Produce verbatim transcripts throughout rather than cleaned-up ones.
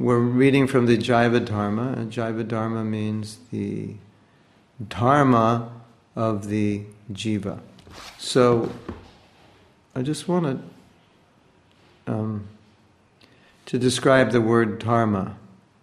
we're reading from the Jaiva Dharma, and Jaiva Dharma means the dharma of the jiva. So, I just want to um, to describe the word dharma.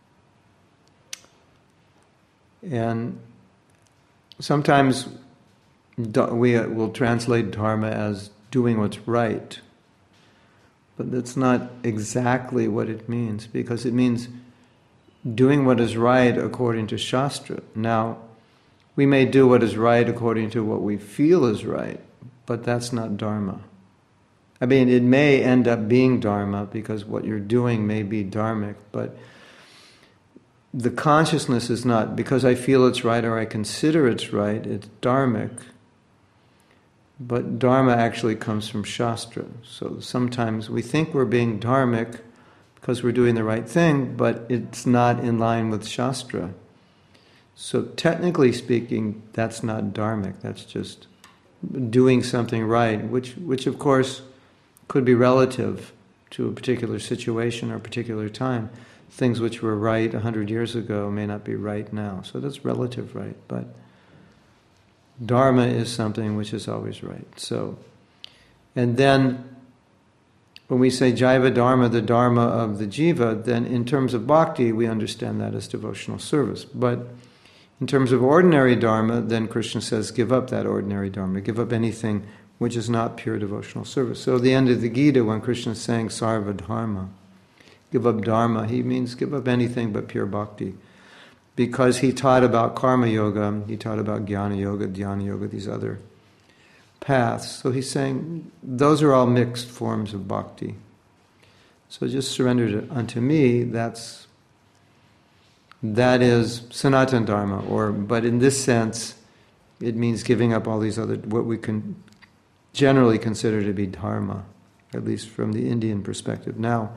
And sometimes we will translate dharma as doing what's right. But that's not exactly what it means, because it means doing what is right according to Shastra. Now, we may do what is right according to what we feel is right, but that's not dharma. I mean, it may end up being dharma because what you're doing may be dharmic, but the consciousness is not, because I feel it's right or I consider it's right, it's dharmic. But dharma actually comes from Shastra. So sometimes we think we're being dharmic because we're doing the right thing, but it's not in line with Shastra. So technically speaking, that's not dharmic. That's just doing something right, which, which of course could be relative to a particular situation or a particular time. Things which were right a hundred years ago may not be right now. So that's relative right, but dharma is something which is always right. So, and then when we say Jaiva Dharma, the dharma of the jiva, then in terms of bhakti, we understand that as devotional service. But in terms of ordinary dharma, then Krishna says, give up that ordinary dharma, give up anything which is not pure devotional service. So at the end of the Gita, when Krishna is saying sarva dharma, give up dharma, he means give up anything but pure bhakti. Because he taught about karma yoga, he taught about jnana yoga, dhyana yoga, these other paths. So he's saying those are all mixed forms of bhakti. So just surrender to, unto me, that's that is Sanatana Dharma, or but in this sense, it means giving up all these other, what we can generally consider to be dharma, at least from the Indian perspective. Now,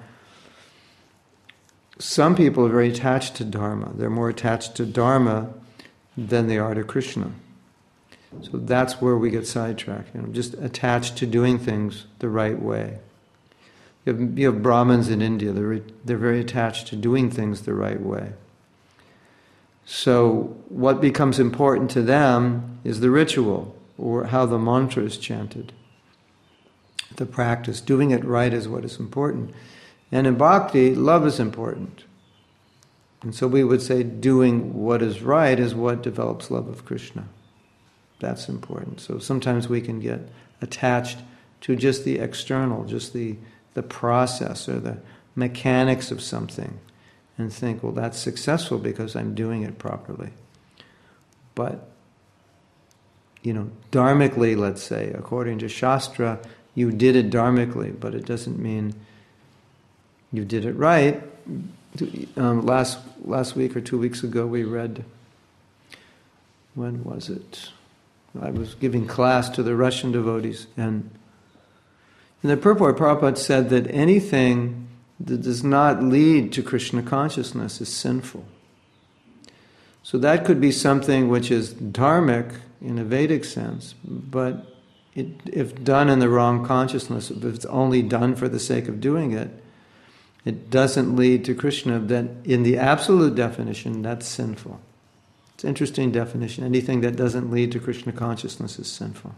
some people are very attached to dharma. They're more attached to dharma than they are to Krishna. So that's where we get sidetracked. You know, just attached to doing things the right way. You have, you have Brahmins in India. They're they're very attached to doing things the right way. So what becomes important to them is the ritual, or how the mantra is chanted. The practice, doing it right is what is important. And in bhakti, love is important. And so we would say doing what is right is what develops love of Krishna. That's important. So sometimes we can get attached to just the external, just the, the process or the mechanics of something, and think, well, that's successful because I'm doing it properly. But, you know, dharmically, let's say, according to Shastra, you did it dharmically, but it doesn't mean you did it right. Um, last last week or two weeks ago, we read, when was it? I was giving class to the Russian devotees, and in the purport, Prabhupada said that anything that does not lead to Krishna consciousness is sinful. So that could be something which is dharmic in a Vedic sense, but it, if done in the wrong consciousness, if it's only done for the sake of doing it, it doesn't lead to Krishna, then in the absolute definition, that's sinful. It's an interesting definition. Anything that doesn't lead to Krishna consciousness is sinful.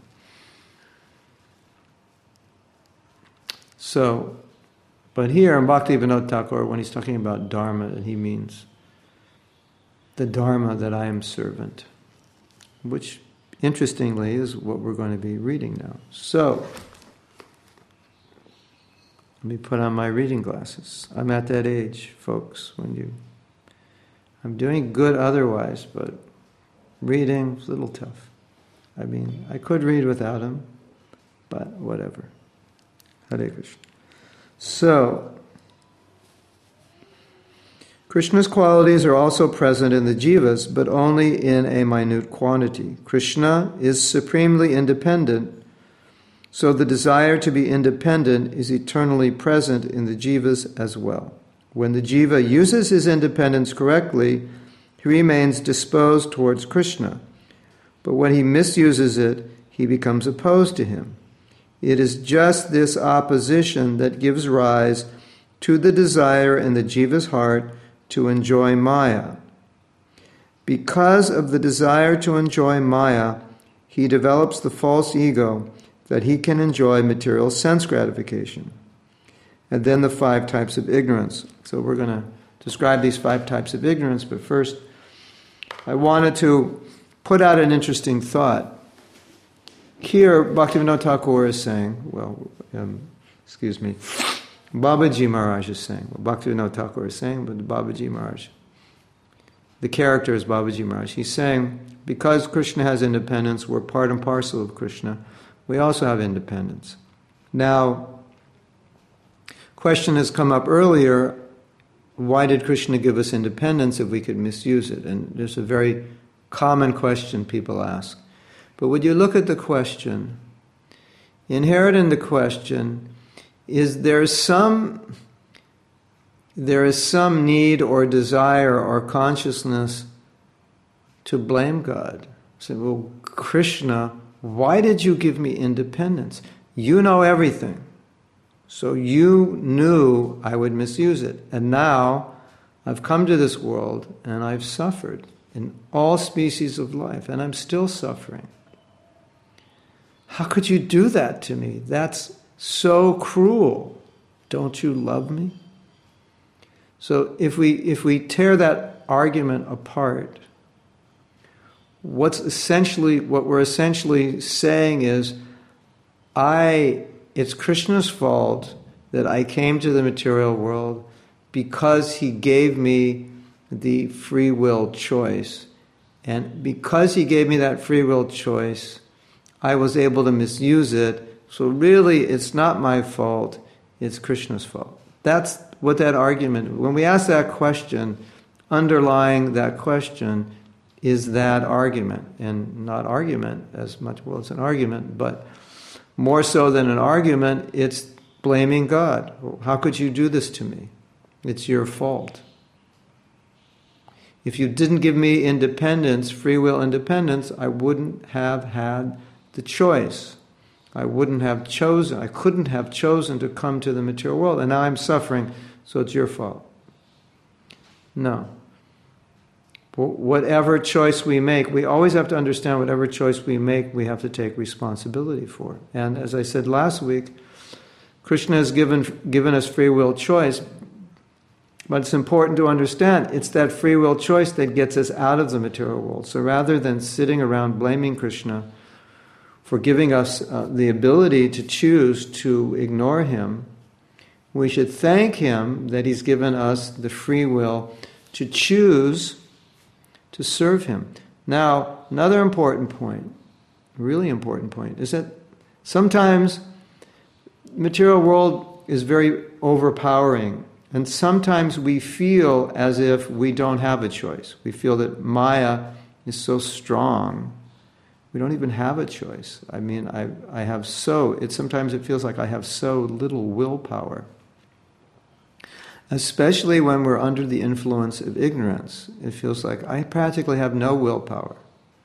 So, but here in Bhaktivinoda Thakur, when he's talking about dharma, he means the dharma that I am servant, which, interestingly, is what we're going to be reading now. So, let me put on my reading glasses. I'm at that age, folks, when you... I'm doing good otherwise, but reading is a little tough. I mean, I could read without him, but whatever. Hare Krishna. So, Krishna's qualities are also present in the jivas, but only in a minute quantity. Krishna is supremely independent, so the desire to be independent is eternally present in the jivas as well. When the jiva uses his independence correctly, he remains disposed towards Krishna. But when he misuses it, he becomes opposed to him. It is just this opposition that gives rise to the desire in the jiva's heart to enjoy Maya. Because of the desire to enjoy Maya, he develops the false ego that he can enjoy material sense gratification. And then the five types of ignorance. So we're going to describe these five types of ignorance, but first I wanted to put out an interesting thought. Here, Bhaktivinoda Thakur is saying, well, um, excuse me, Babaji Maharaj is saying, well, Bhaktivinoda Thakur is saying, but Babaji Maharaj, the character is Babaji Maharaj. He's saying, because Krishna has independence, we're part and parcel of Krishna. We also have independence. Now, question has come up earlier, why did Krishna give us independence if we could misuse it? And there's a very common question people ask. But when you look at the question, inherent in the question is there some, there is some need or desire or consciousness to blame God. Say, well, Krishna, why did you give me independence? You know everything. So you knew I would misuse it. And now I've come to this world and I've suffered in all species of life, and I'm still suffering. How could you do that to me? That's so cruel. Don't you love me? So if we if we tear that argument apart, what's essentially what we're essentially saying is, I it's Krishna's fault that I came to the material world because he gave me the free will choice. And because he gave me that free will choice, I was able to misuse it. So really, it's not my fault, it's Krishna's fault. That's what that argument, when we ask that question, underlying that question is that argument. And not argument as much, well, it's an argument, but more so than an argument, it's blaming God. How could you do this to me? It's your fault. If you didn't give me independence, free will independence, I wouldn't have had the choice. I wouldn't have chosen, I couldn't have chosen to come to the material world, and now I'm suffering, so it's your fault. No. Whatever choice we make, we always have to understand whatever choice we make, we have to take responsibility for. And as I said last week, Krishna has given, given us free will choice, but it's important to understand it's that free will choice that gets us out of the material world. So rather than sitting around blaming Krishna for giving us uh, the ability to choose to ignore him, we should thank him that he's given us the free will to choose to serve him. Now, another important point, really important point, is that sometimes the material world is very overpowering, and sometimes we feel as if we don't have a choice. We feel that Maya is so strong, we don't even have a choice. I mean, I I have so, it sometimes it feels like I have so little willpower. Especially when we're under the influence of ignorance. It feels like I practically have no willpower.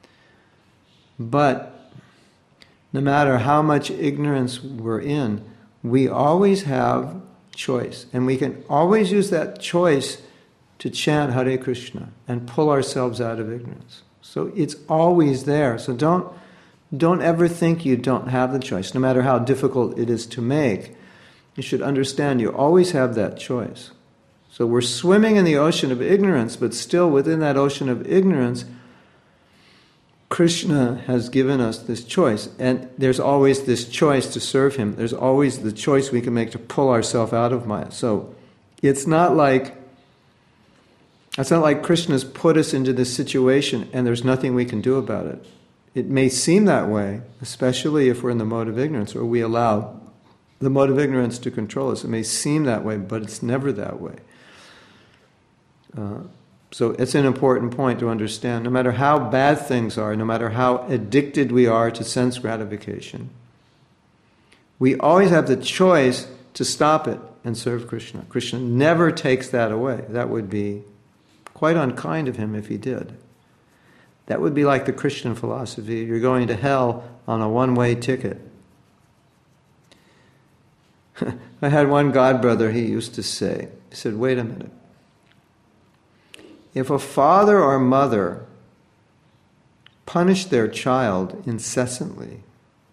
But no matter how much ignorance we're in, we always have choice. And we can always use that choice to chant Hare Krishna and pull ourselves out of ignorance. So it's always there. So don't, don't ever think you don't have the choice, no matter how difficult it is to make. You should understand you always have that choice. So we're swimming in the ocean of ignorance, but still within that ocean of ignorance, Krishna has given us this choice. And there's always this choice to serve him. There's always the choice we can make to pull ourselves out of Maya. So it's not like, it's not like Krishna's put us into this situation and there's nothing we can do about it. It may seem that way, especially if we're in the mode of ignorance, or we allow the mode of ignorance to control us. It may seem that way, but it's never that way. Uh, so it's an important point to understand. No matter how bad things are, no matter how addicted we are to sense gratification, we always have the choice to stop it and serve Krishna. Krishna never takes that away. That would be quite unkind of him if he did. That would be like the Christian philosophy. You're going to hell on a one-way ticket. I had one godbrother, he used to say, he said, wait a minute. If a father or mother punish their child incessantly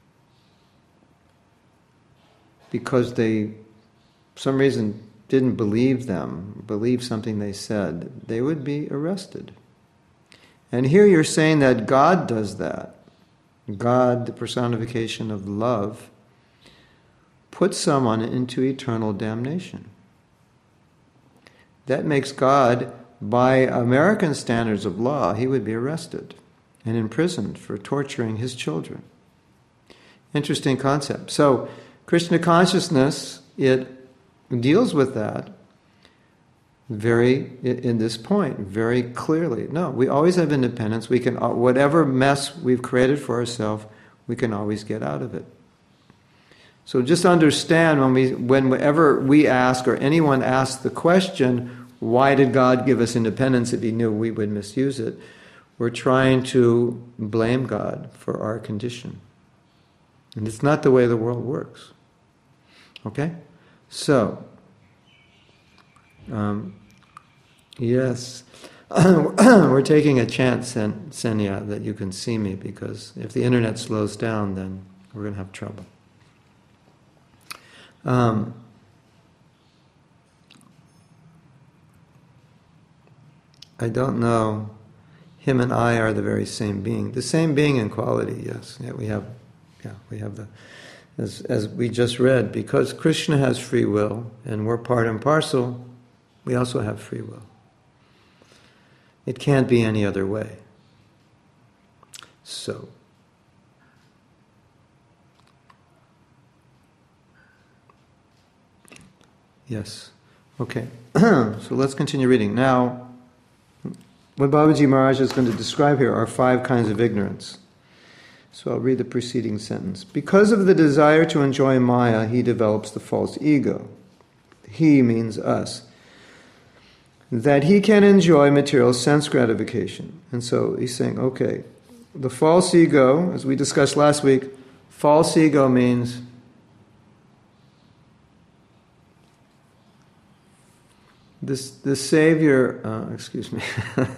because they, for some reason, didn't believe them, believe something they said, they would be arrested. And here you're saying that God does that. God, the personification of love, puts someone into eternal damnation. That makes God, by American standards of law, he would be arrested and imprisoned for torturing his children. Interesting concept. So, Krishna consciousness, it deals with that very, in this point, very clearly. No, we always have independence. We can, whatever mess we've created for ourselves, we can always get out of it. So just understand when we, whenever we ask or anyone asks the question, why did God give us independence if he knew we would misuse it? We're trying to blame God for our condition. And it's not the way the world works. Okay? So, um, yes, we're taking a chance, Sen- Senya, that you can see me, because if the internet slows down, then we're going to have trouble. Um, I don't know. Him and I are the very same being. The same being in quality, yes. Yeah, we have, yeah, we have the, as as we just read, because Krishna has free will and we're part and parcel, we also have free will. It can't be any other way. So, yes. Okay. So let's continue reading. Now, what Babaji Maharaj is going to describe here are five kinds of ignorance. So I'll read the preceding sentence. Because of the desire to enjoy Maya, he develops the false ego. He means us. That he can enjoy material sense gratification. And so he's saying, okay, the false ego, as we discussed last week, false ego means This the Savior, uh, excuse me,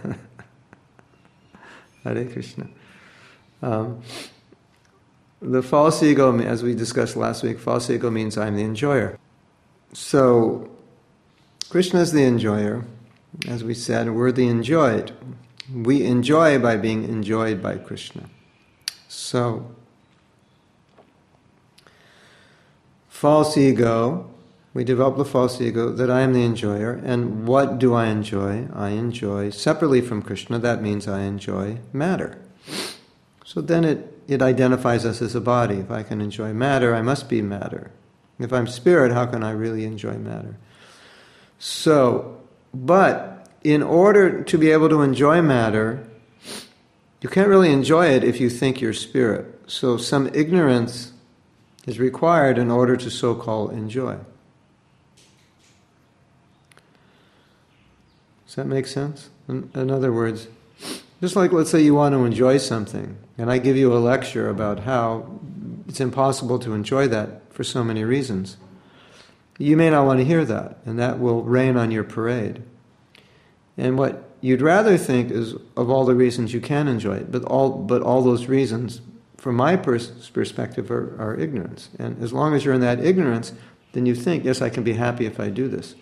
Hare Krishna. Um, the false ego, as we discussed last week, false ego means I'm the enjoyer. So, Krishna is the enjoyer, as we said, we're the enjoyed. We enjoy by being enjoyed by Krishna. So, false ego, we develop the false ego that I am the enjoyer. And what do I enjoy? I enjoy, separately from Krishna, that means I enjoy matter. So then it, it identifies us as a body. If I can enjoy matter, I must be matter. If I'm spirit, how can I really enjoy matter? So, but in order to be able to enjoy matter, you can't really enjoy it if you think you're spirit. So some ignorance is required in order to so-called enjoy. Does that make sense? In, in other words, just like let's say you want to enjoy something, and I give you a lecture about how it's impossible to enjoy that for so many reasons. You may not want to hear that, and that will rain on your parade. And what you'd rather think is of all the reasons you can enjoy it, but all but all those reasons, from my pers- perspective, are, are ignorance. And as long as you're in that ignorance, then you think, yes, I can be happy if I do this.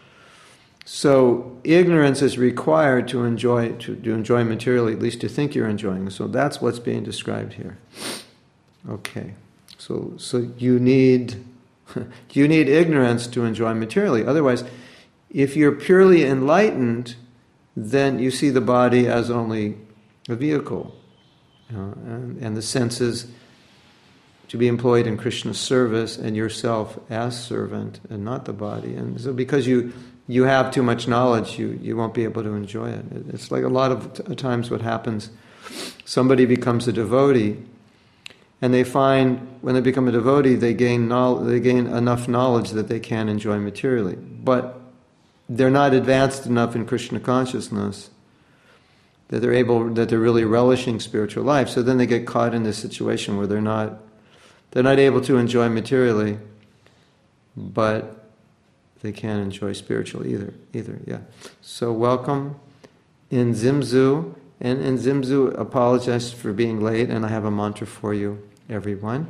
So ignorance is required to enjoy to, to enjoy materially, at least to think you're enjoying. So that's what's being described here. Okay. So so you need you need ignorance to enjoy materially. Otherwise, if you're purely enlightened, then you see the body as only a vehicle, you know, and, and the senses to be employed in Krishna's service, and yourself as servant and not the body. And so because you you have too much knowledge, you, you won't be able to enjoy it. It's like a lot of t- times what happens, somebody becomes a devotee, and they find when they become a devotee, they gain knowledge, they gain enough knowledge that they can enjoy materially. But they're not advanced enough in Krishna consciousness that they're able, that they're really relishing spiritual life. So then they get caught in this situation where they're not, they're not able to enjoy materially. but they can't enjoy spiritual either. Either, yeah. So welcome in Zimzu, and in Zimzu, apologize for being late, and I have a mantra for you, everyone.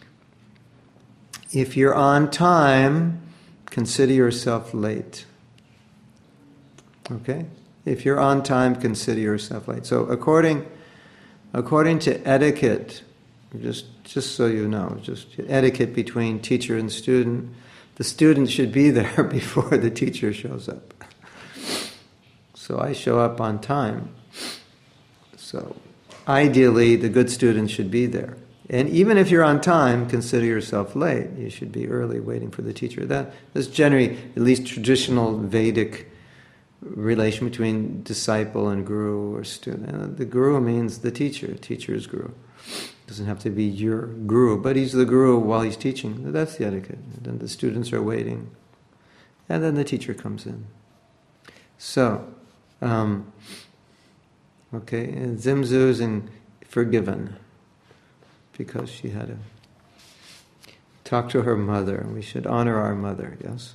If you're on time, consider yourself late. Okay? If you're on time, consider yourself late. So according according to etiquette, just just so you know, just etiquette between teacher and student, the student should be there before the teacher shows up. So I show up on time. So ideally, the good student should be there. And even if you're on time, consider yourself late. You should be early, waiting for the teacher. That that's generally, at least traditional Vedic relation between disciple and guru or student. And the guru means the teacher. Teacher is guru. Doesn't have to be your guru, but he's the guru while he's teaching. That's the etiquette. And then the students are waiting, and then the teacher comes in. So, um, okay, and Zimzu is in forgiven because she had to talk to her mother. We should honor our mother. Yes.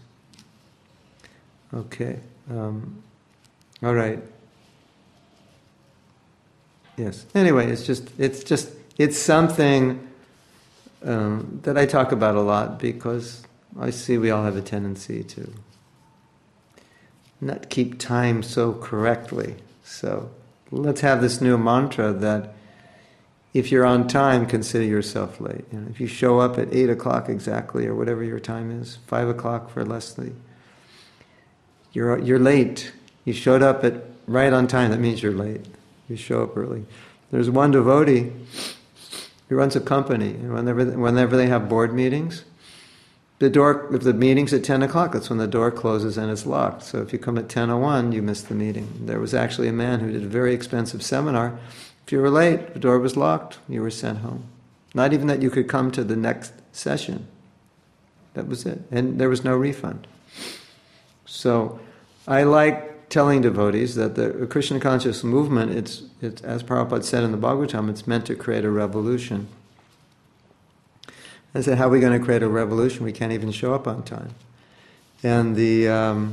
Okay. Um, all right. Yes. Anyway, it's just it's just it's something um, that I talk about a lot because I see we all have a tendency to not keep time so correctly. So let's have this new mantra that if you're on time, consider yourself late. You know, if you show up at eight o'clock exactly, or whatever your time is, five o'clock for Leslie, you're you're late. You showed up at right on time. That means you're late. You show up early. There's one devotee who runs a company, and whenever whenever they have board meetings, the door, if the meeting's at ten o'clock, that's when the door closes and it's locked. So if you come at ten oh one, you miss the meeting. There was actually a man who did a very expensive seminar. If you were late, the door was locked, you were sent home. Not even that you could come to the next session. That was it. And there was no refund. So I like telling devotees that the Krishna conscious movement, it's, it's as Prabhupada said in the Bhagavatam, it's meant to create a revolution. I said, how are we going to create a revolution? We can't even show up on time. And the... Um,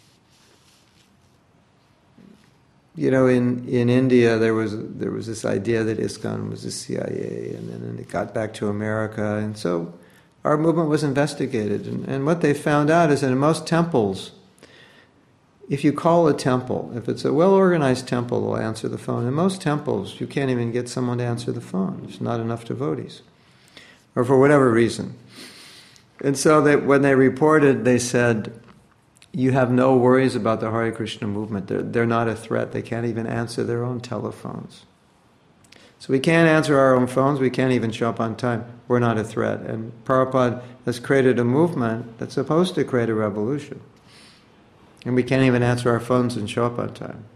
You know, in, in India, there was there was this idea that ISKCON was the C I A, and then it got back to America, and so our movement was investigated. And, and what they found out is that in most temples, if you call a temple, if it's a well-organized temple, they'll answer the phone. In most temples, you can't even get someone to answer the phone. There's not enough devotees, or for whatever reason. And so they, when they reported, they said, you have no worries about the Hare Krishna movement. They're, they're not a threat. They can't even answer their own telephones. So we can't answer our own phones. We can't even show up on time. We're not a threat. And Prabhupada has created a movement that's supposed to create a revolution. And we can't even answer our phones and show up on time.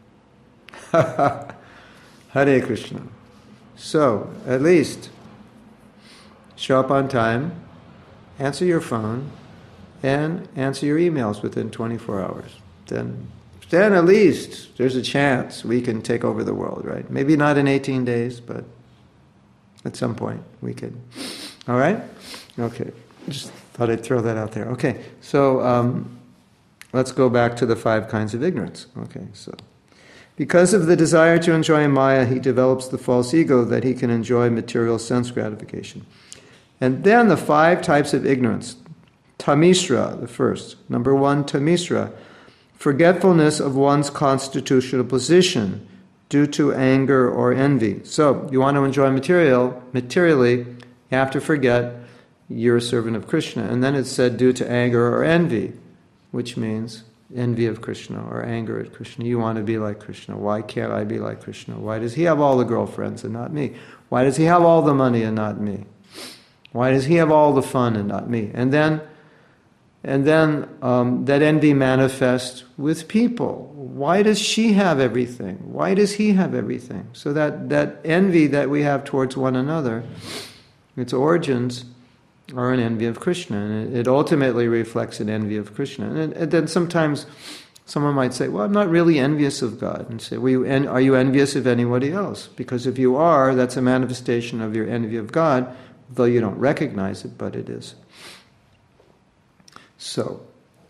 Hare Krishna. So, at least, show up on time, answer your phone, and answer your emails within twenty-four hours. Then, then at least there's a chance we can take over the world, right? Maybe not in eighteen days, but at some point we can. All right? Okay. Just thought I'd throw that out there. Okay. So um, let's go back to the five kinds of ignorance. Okay. So because of the desire to enjoy Maya, he develops the false ego that he can enjoy material sense gratification. And then the five types of ignorance. Tamisra, the first. Number one, Tamisra, forgetfulness of one's constitutional position due to anger or envy. So, you want to enjoy material, materially, you have to forget you're a servant of Krishna. And then it's said due to anger or envy, which means envy of Krishna or anger at Krishna. You want to be like Krishna. Why can't I be like Krishna? Why does he have all the girlfriends and not me? Why does he have all the money and not me? Why does he have all the fun and not me? And then And then um, that envy manifests with people. Why does she have everything? Why does he have everything? So that, that envy that we have towards one another, its origins are an envy of Krishna. And it, it ultimately reflects an envy of Krishna. And, and then sometimes someone might say, well, I'm not really envious of God. And say, well, you en- are you envious of anybody else? Because if you are, that's a manifestation of your envy of God, though you don't recognize it, but it is. So,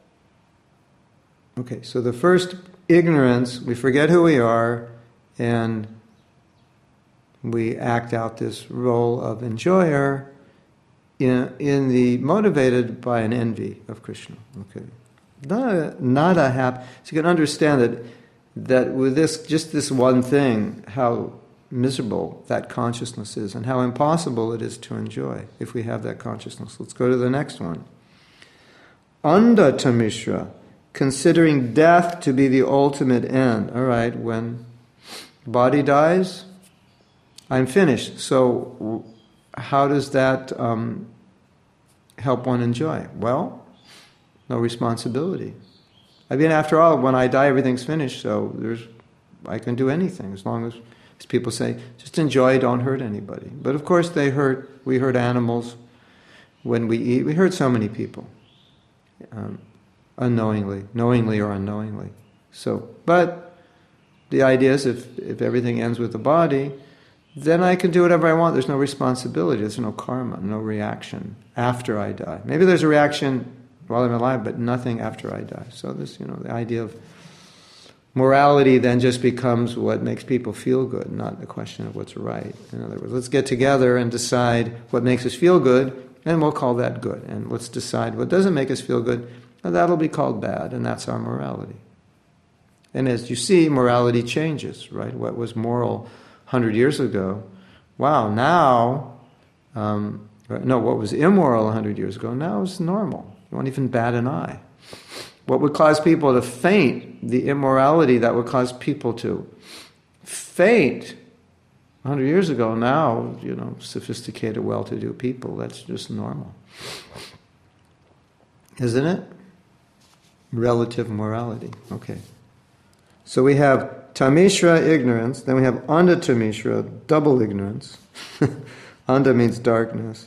okay, so the first, ignorance, we forget who we are, and we act out this role of enjoyer in, in the motivated by an envy of Krishna. Okay, not a, not a hap. So you can understand that that with this, just this one thing, how miserable that consciousness is, and how impossible it is to enjoy if we have that consciousness. Let's go to the next one. Anda Tamishra, considering death to be the ultimate end. All right, when the body dies, I'm finished. So how does that um, help one enjoy? Well, no responsibility. I mean, after all, when I die, everything's finished, so there's, I can do anything as long as, as people say, just enjoy, don't hurt anybody. But of course they hurt, we hurt animals when we eat. We hurt so many people, um, unknowingly, knowingly or unknowingly. So, but the idea is if, if everything ends with the body, then I can do whatever I want. There's no responsibility, there's no karma, no reaction after I die. Maybe there's a reaction while I'm alive, but nothing after I die. So this, you know, the idea of morality then just becomes what makes people feel good, not a question of what's right. In other words, let's get together and decide what makes us feel good, and we'll call that good. And let's decide what doesn't make us feel good, and that'll be called bad, and that's our morality. And as you see, morality changes, right? What was moral one hundred years ago, wow, now, um, no, what was immoral one hundred years ago, now is normal. You won't even bat an eye. What would cause people to faint, the immorality that would cause people to faint one hundred years ago, now, you know, sophisticated, well-to-do people, that's just normal. Isn't it? Relative morality. Okay. So we have tamishra, ignorance, then we have anda tamishra, double ignorance. Anda means darkness.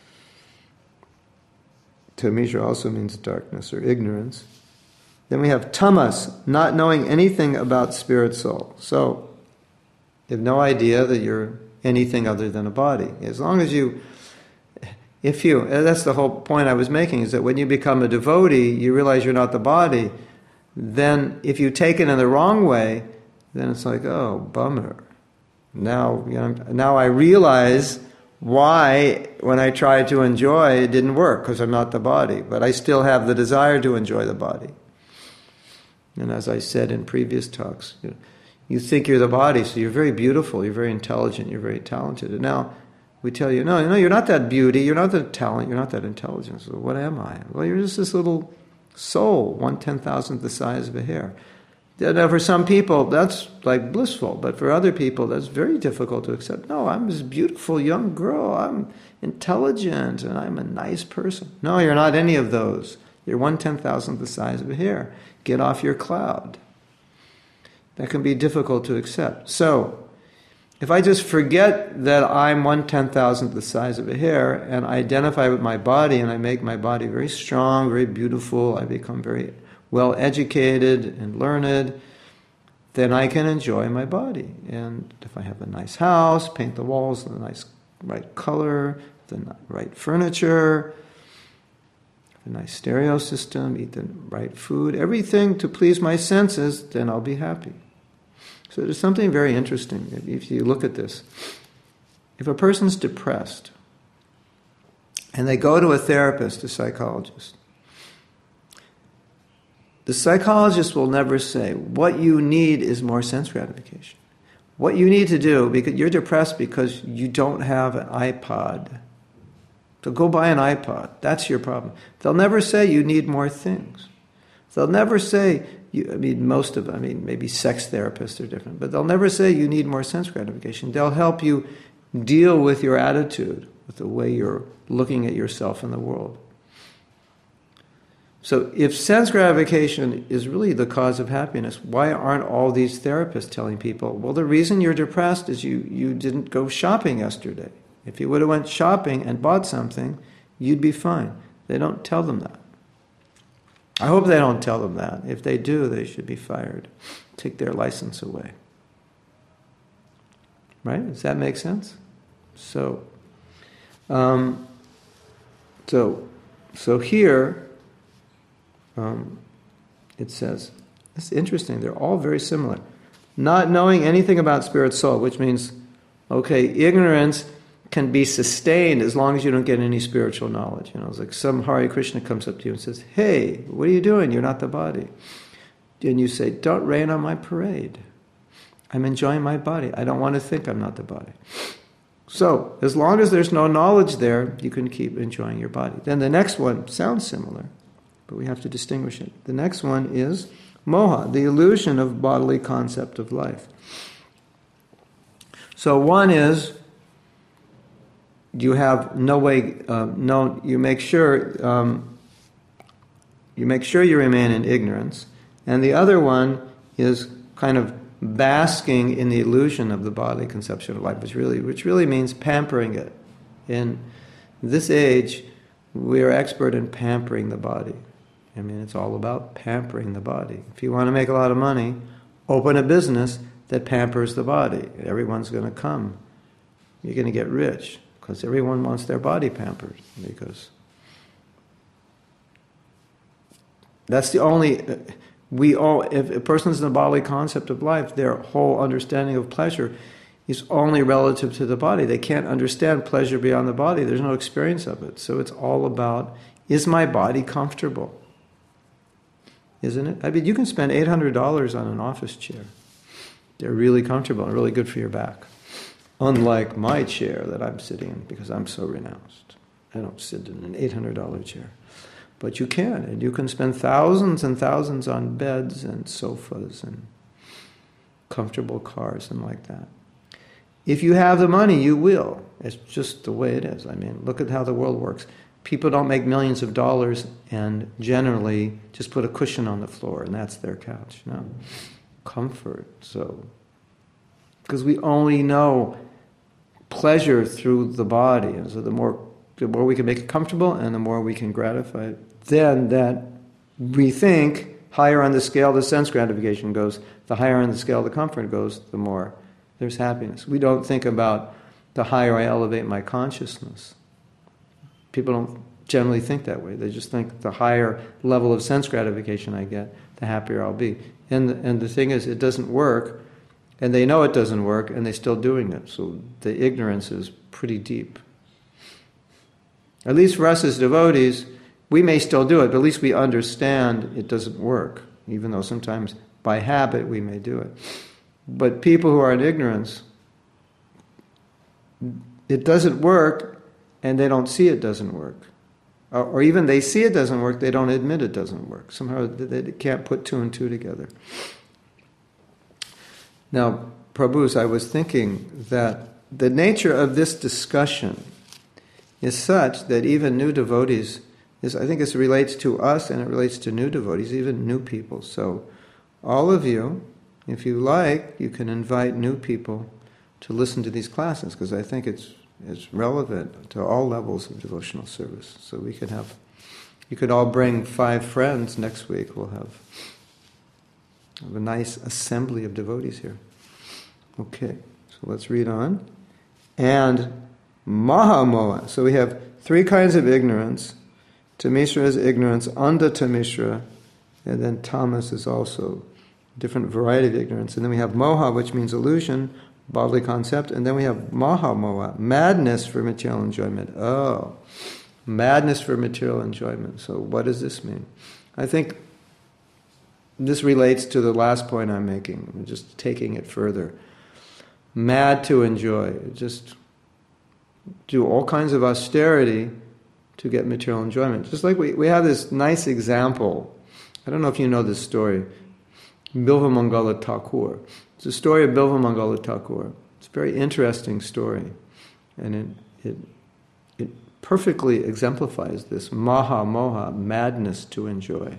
Tamishra also means darkness or ignorance. Then we have tamas, not knowing anything about spirit soul. So, you have no idea that you're anything other than a body. As long as you, if you, that's the whole point I was making, is that when you become a devotee, you realize you're not the body. Then, if you take it in the wrong way, then it's like, oh, bummer. Now, you know, now I realize why, when I tried to enjoy, it didn't work, because I'm not the body. But I still have the desire to enjoy the body. And as I said in previous talks, you know, you think you're the body, so you're very beautiful, you're very intelligent, you're very talented. And now we tell you, no, no, you're not that beauty, you're not that talent, you're not that intelligence. So what am I? Well, you're just this little soul, one ten thousandth the size of a hair. Now, for some people, that's like blissful, but for other people, that's very difficult to accept. No, I'm this beautiful young girl, I'm intelligent, and I'm a nice person. No, you're not any of those. You're one ten thousandth the size of a hair. Get off your cloud. That can be difficult to accept. So, if I just forget that I'm one ten thousandth the size of a hair, and I identify with my body, and I make my body very strong, very beautiful, I become very well educated and learned, then I can enjoy my body. And if I have a nice house, paint the walls in the nice right color, the right furniture, a nice stereo system, eat the right food, everything to please my senses, then I'll be happy. So there's something very interesting if you look at this. If a person's depressed and they go to a therapist, a psychologist, the psychologist will never say, what you need is more sense gratification. What you need to do, because you're depressed because you don't have an iPod. So go buy an iPod. That's your problem. They'll never say you need more things. They'll never say, you, I mean, most of them, I mean, maybe sex therapists are different, but they'll never say you need more sense gratification. They'll help you deal with your attitude, with the way you're looking at yourself in the world. So if sense gratification is really the cause of happiness, why aren't all these therapists telling people, well, the reason you're depressed is you, you didn't go shopping yesterday. If you would have went shopping and bought something, you'd be fine. They don't tell them that. I hope they don't tell them that. If they do, they should be fired. Take their license away. Right? Does that make sense? So, um, so, so here, um, it says, it's interesting, they're all very similar. Not knowing anything about spirit soul, which means, okay, ignorance can be sustained as long as you don't get any spiritual knowledge. You know, it's like some Hare Krishna comes up to you and says, hey, what are you doing? You're not the body. And you say, don't rain on my parade. I'm enjoying my body. I don't want to think I'm not the body. So, as long as there's no knowledge there, you can keep enjoying your body. Then the next one sounds similar, but we have to distinguish it. The next one is moha, the illusion of bodily concept of life. So one is, you have no way, uh, no, you make sure, um, you make sure you remain in ignorance. And the other one is kind of basking in the illusion of the bodily conception of life, which really, which really means pampering it. In this age, we are expert in pampering the body. I mean, it's all about pampering the body. If you want to make a lot of money, open a business that pampers the body. Everyone's going to come. You're going to get rich because everyone wants their body pampered. Because that's the only... We all, if a person's in the bodily concept of life, their whole understanding of pleasure is only relative to the body. They can't understand pleasure beyond the body. There's no experience of it. So it's all about, is my body comfortable? Isn't it? I mean, you can spend eight hundred dollars on an office chair. They're really comfortable and really good for your back. Unlike my chair that I'm sitting in because I'm so renounced. I don't sit in an eight hundred dollars chair. But you can, and you can spend thousands and thousands on beds and sofas and comfortable cars and like that. If you have the money, you will. It's just the way it is. I mean, look at how the world works. People don't make millions of dollars and generally just put a cushion on the floor and that's their couch. No. Comfort. So, because we only know pleasure through the body. And so the more, the more we can make it comfortable and the more we can gratify it, then that we think higher on the scale the sense gratification goes, the higher on the scale the comfort goes, the more there's happiness. We don't think about the higher I elevate my consciousness. People don't generally think that way. They just think the higher level of sense gratification I get, the happier I'll be. And the, and the thing is, it doesn't work, and they know it doesn't work, and they're still doing it. So the ignorance is pretty deep. At least for us as devotees, we may still do it, but at least we understand it doesn't work, even though sometimes by habit we may do it. But people who are in ignorance, it doesn't work, and they don't see it doesn't work. Or, or even they see it doesn't work, they don't admit it doesn't work. Somehow they can't put two and two together. Now, Prabhus, I was thinking that the nature of this discussion is such that even new devotees, is, I think this relates to us and it relates to new devotees, even new people. So all of you, if you like, you can invite new people to listen to these classes because I think it's it's relevant to all levels of devotional service. So we could have, you could all bring five friends next week. We'll have, have a nice assembly of devotees here. Okay, so let's read on. And Mahamoha. So we have three kinds of ignorance. Tamishra is ignorance under Tamishra, and then tamas is also a different variety of ignorance. And then we have moha, which means illusion, bodily concept, and then we have mahamoha, madness for material enjoyment. Oh, madness for material enjoyment. So what does this mean? I think this relates to the last point I'm making. I'm just taking it further. Mad to enjoy, just do all kinds of austerity to get material enjoyment. Just like we, we have this nice example. I don't know if you know this story. Bilva Mangala Thakur. It's a story of Bilva Mangala Thakur. It's a very interesting story. And it, it, it perfectly exemplifies this maha moha, madness to enjoy.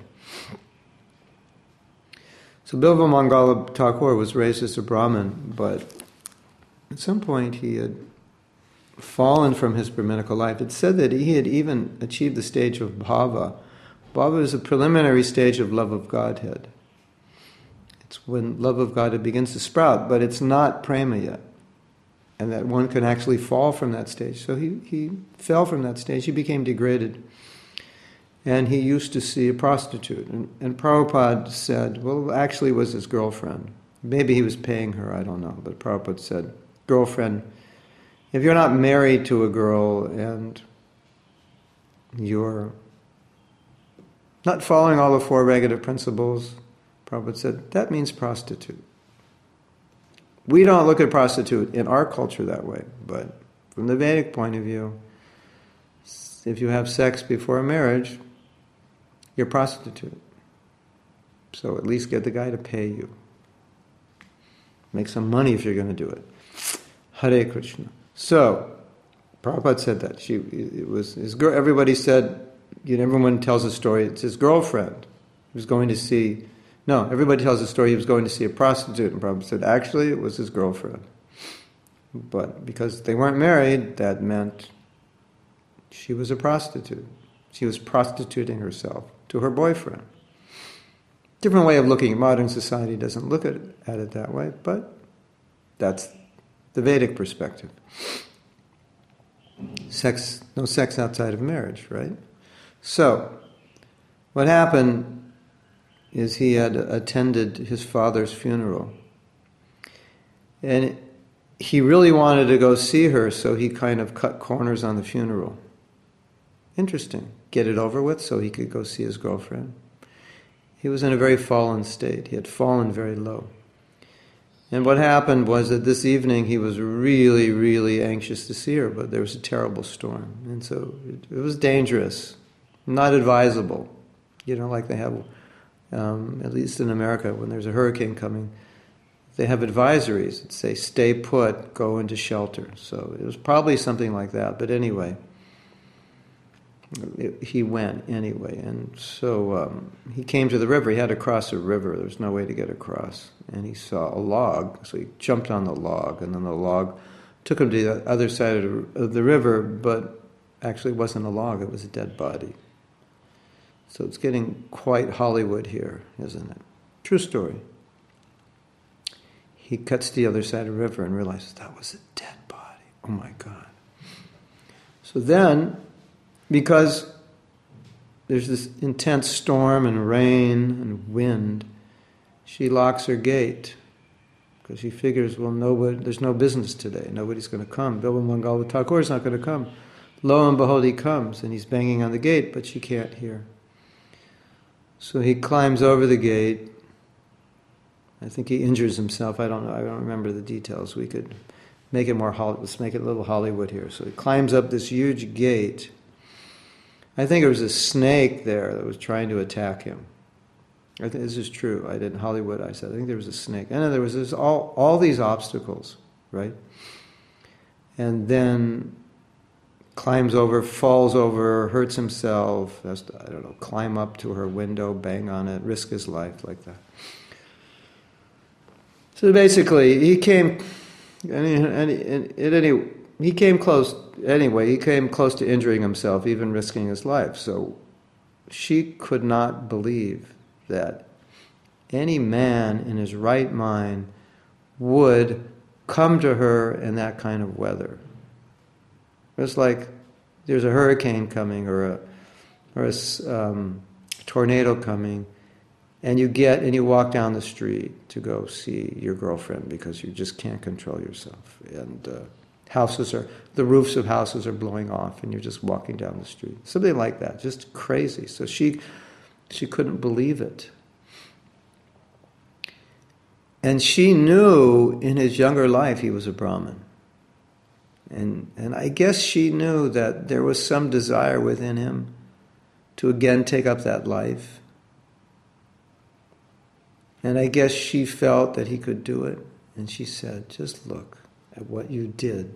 So Bilva Mangala Thakur was raised as a Brahmin, but at some point he had fallen from his Brahminical life. It's said that he had even achieved the stage of bhava. Bhava is a preliminary stage of love of Godhead. It's when love of Godhead begins to sprout, but it's not prema yet. And that one can actually fall from that stage. So he, he fell from that stage. He became degraded. And he used to see a prostitute. And, and Prabhupada said, well, actually it was his girlfriend. Maybe he was paying her, I don't know. But Prabhupada said, girlfriend, if you're not married to a girl and you're not following all the four negative principles, Prabhupada said, that means prostitute. We don't look at prostitute in our culture that way, but from the Vedic point of view, if you have sex before marriage, you're a prostitute. So at least get the guy to pay you. Make some money if you're going to do it. Hare Krishna. So, Prabhupada said that. She, it was his girl. Everybody said, you know, everyone tells a story. It's his girlfriend. He was going to see. No, everybody tells a story. He was going to see a prostitute, and Prabhupada said, actually, it was his girlfriend. But because they weren't married, that meant she was a prostitute. She was prostituting herself to her boyfriend. Different way of looking at modern society doesn't look at it, at it that way, but that's the Vedic perspective. Sex, no sex outside of marriage, right? So, what happened is he had attended his father's funeral. And he really wanted to go see her, so he kind of cut corners on the funeral. Interesting. Get it over with so he could go see his girlfriend. He was in a very fallen state. He had fallen very low. And what happened was that this evening he was really, really anxious to see her, but there was a terrible storm. And so it, it was dangerous, not advisable. You know, like they have, um, at least in America, when there's a hurricane coming, they have advisories that say, stay put, go into shelter. So it was probably something like that. But anyway, it, he went anyway. And so um, he came to the river. He had to cross a river. There was no way to get across. And he saw a log. So he jumped on the log. And then the log took him to the other side of the, of the river. But actually it wasn't a log. It was a dead body. So it's getting quite Hollywood here, isn't it? True story. He cuts to the other side of the river and realizes that was a dead body. Oh my God. So then, because there's this intense storm and rain and wind, she locks her gate because she figures, well, nobody, there's no business today. Nobody's going to come. Bilba Mangal Thakur is not going to come. Lo and behold, he comes and he's banging on the gate, but she can't hear. So he climbs over the gate. I think he injures himself. I don't know. I don't remember the details. We could make it more Hollywood. Let's make it a little Hollywood here. So he climbs up this huge gate. I think there was a snake there that was trying to attack him. I think this is true. I didn't Hollywood. I said I think there was a snake. I know there was this, all all these obstacles, right? And then climbs over, falls over, hurts himself. Has to, I don't know. Climb up to her window, bang on it, risk his life like that. So basically, he came, and, he, and, he, and any, he came close, anyway, he came close to injuring himself, even risking his life. So she could not believe that any man in his right mind would come to her in that kind of weather. It's like there's a hurricane coming or a, or a um, tornado coming, and you get and you walk down the street to go see your girlfriend because you just can't control yourself. And uh, houses are, the roofs of houses are blowing off and you're just walking down the street. Something like that, just crazy. So she, she couldn't believe it. And she knew in his younger life he was a Brahmin. And, and I guess she knew that there was some desire within him to again take up that life. And I guess she felt that he could do it. And she said, just look at what you did.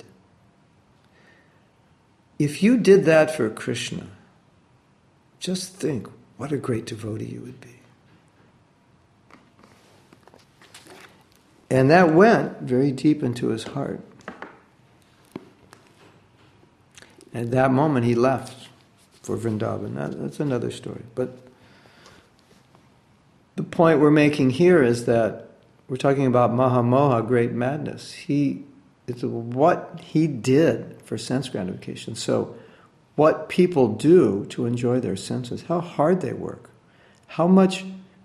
If you did that for Krishna, just think what a great devotee you would be. And that went very deep into his heart. At that moment he left for Vrindavan. That, that's another story. But the point we're making here is that we're talking about Mahamoha, great madness. He, it's what he did for sense gratification. So what people do to enjoy their senses, how hard they work, how much,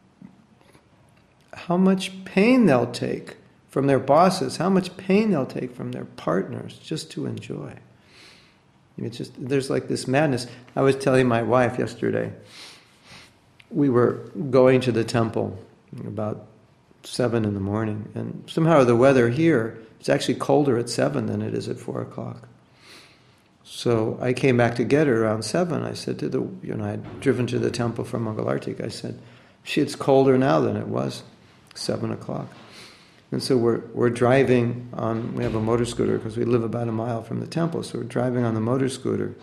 how much pain they'll take from their bosses, how much pain they'll take from their partners just to enjoy. It's just, there's like this madness. I was telling my wife yesterday, we were going to the temple about seven in the morning, and somehow the weather here, it's actually colder at seven than it is at four o'clock. So I came back to get her around seven. I said to the, you know, I had driven to the temple from Mangalartik. I said, "She, it's colder now than it was seven o'clock." And so we're we're driving on, we have a motor scooter because we live about a mile from the temple, so we're driving on the motor scooter.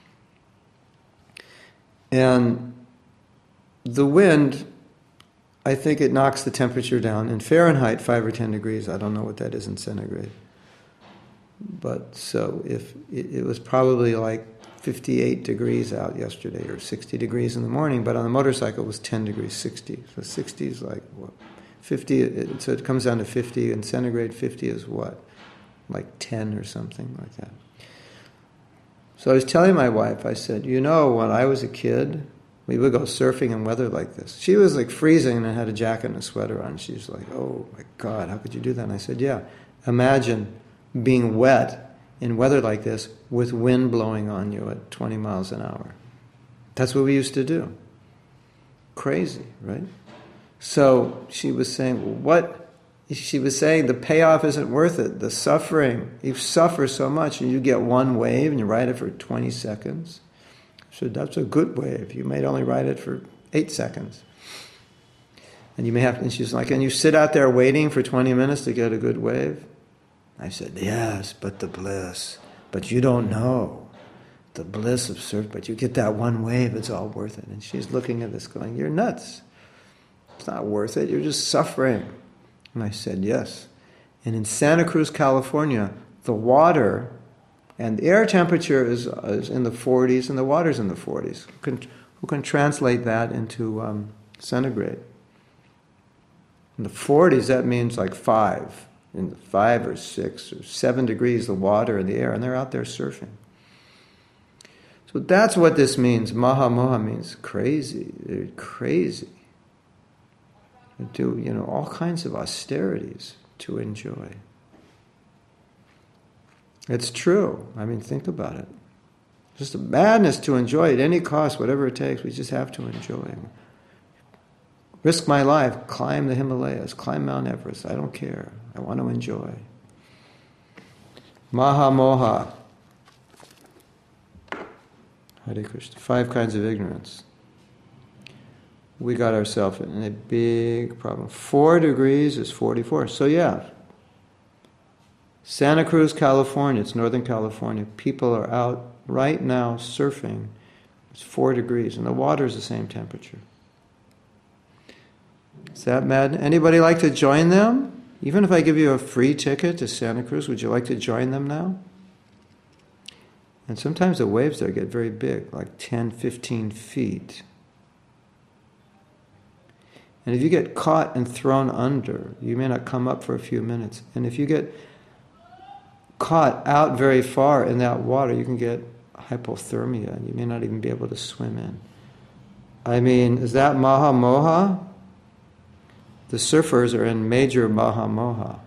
And the wind, I think it knocks the temperature down. In Fahrenheit, five or ten degrees. I don't know what that is in centigrade. But so if it, it was probably like fifty-eight degrees out yesterday, or sixty degrees in the morning, but on the motorcycle it was ten degrees, sixty. So sixty is like what? fifty, it, so it comes down to fifty, and centigrade fifty is what? Like ten or something like that. So I was telling my wife, I said, you know, when I was a kid, we would go surfing in weather like this. She was like freezing and had a jacket and a sweater on. She's like, oh my God, how could you do that? And I said, yeah, imagine being wet in weather like this with wind blowing on you at twenty miles an hour. That's what we used to do. Crazy, right? So she was saying, well, what? She was saying the payoff isn't worth it. The suffering, you suffer so much and you get one wave and you ride it for twenty seconds. I said, that's a good wave. You may only ride it for eight seconds. And you may have, and she's like, and you sit out there waiting for twenty minutes to get a good wave? I said, yes, but the bliss. But you don't know the bliss of surf. But you get that one wave, it's all worth it. And she's looking at this going, you're nuts. It's not worth it. You're just suffering. And I said, yes. And in Santa Cruz, California, the water and the air temperature is, is in the forties and the water's in the forties. Who can, who can translate that into um, centigrade? In the forties, that means like five. In the five or six or seven degrees, the water and the air, and they're out there surfing. So that's what this means. Maha Moha means crazy. They're crazy. They do, you know, all kinds of austerities to enjoy. It's true. I mean, think about it. Just a madness to enjoy at any cost, whatever it takes. We just have to enjoy. Risk my life, climb the Himalayas, climb Mount Everest. I don't care. I want to enjoy. Maha Moha. Hare Krishna. Five kinds of ignorance. We got ourselves in a big problem. Four degrees is forty-four. So yeah, Santa Cruz, California, it's Northern California. People are out right now surfing. It's four degrees, and the water is the same temperature. Is that mad? Anybody like to join them? Even if I give you a free ticket to Santa Cruz, would you like to join them now? And sometimes the waves there get very big, like ten, fifteen feet. And if you get caught and thrown under, you may not come up for a few minutes. And if you get caught out very far in that water, you can get hypothermia, and you may not even be able to swim in. I mean, is that Maha Moha? The surfers are in major Maha Moha.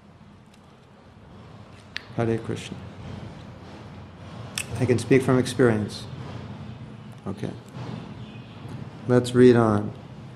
Hare Krishna. I can speak from experience. Okay. Let's read on.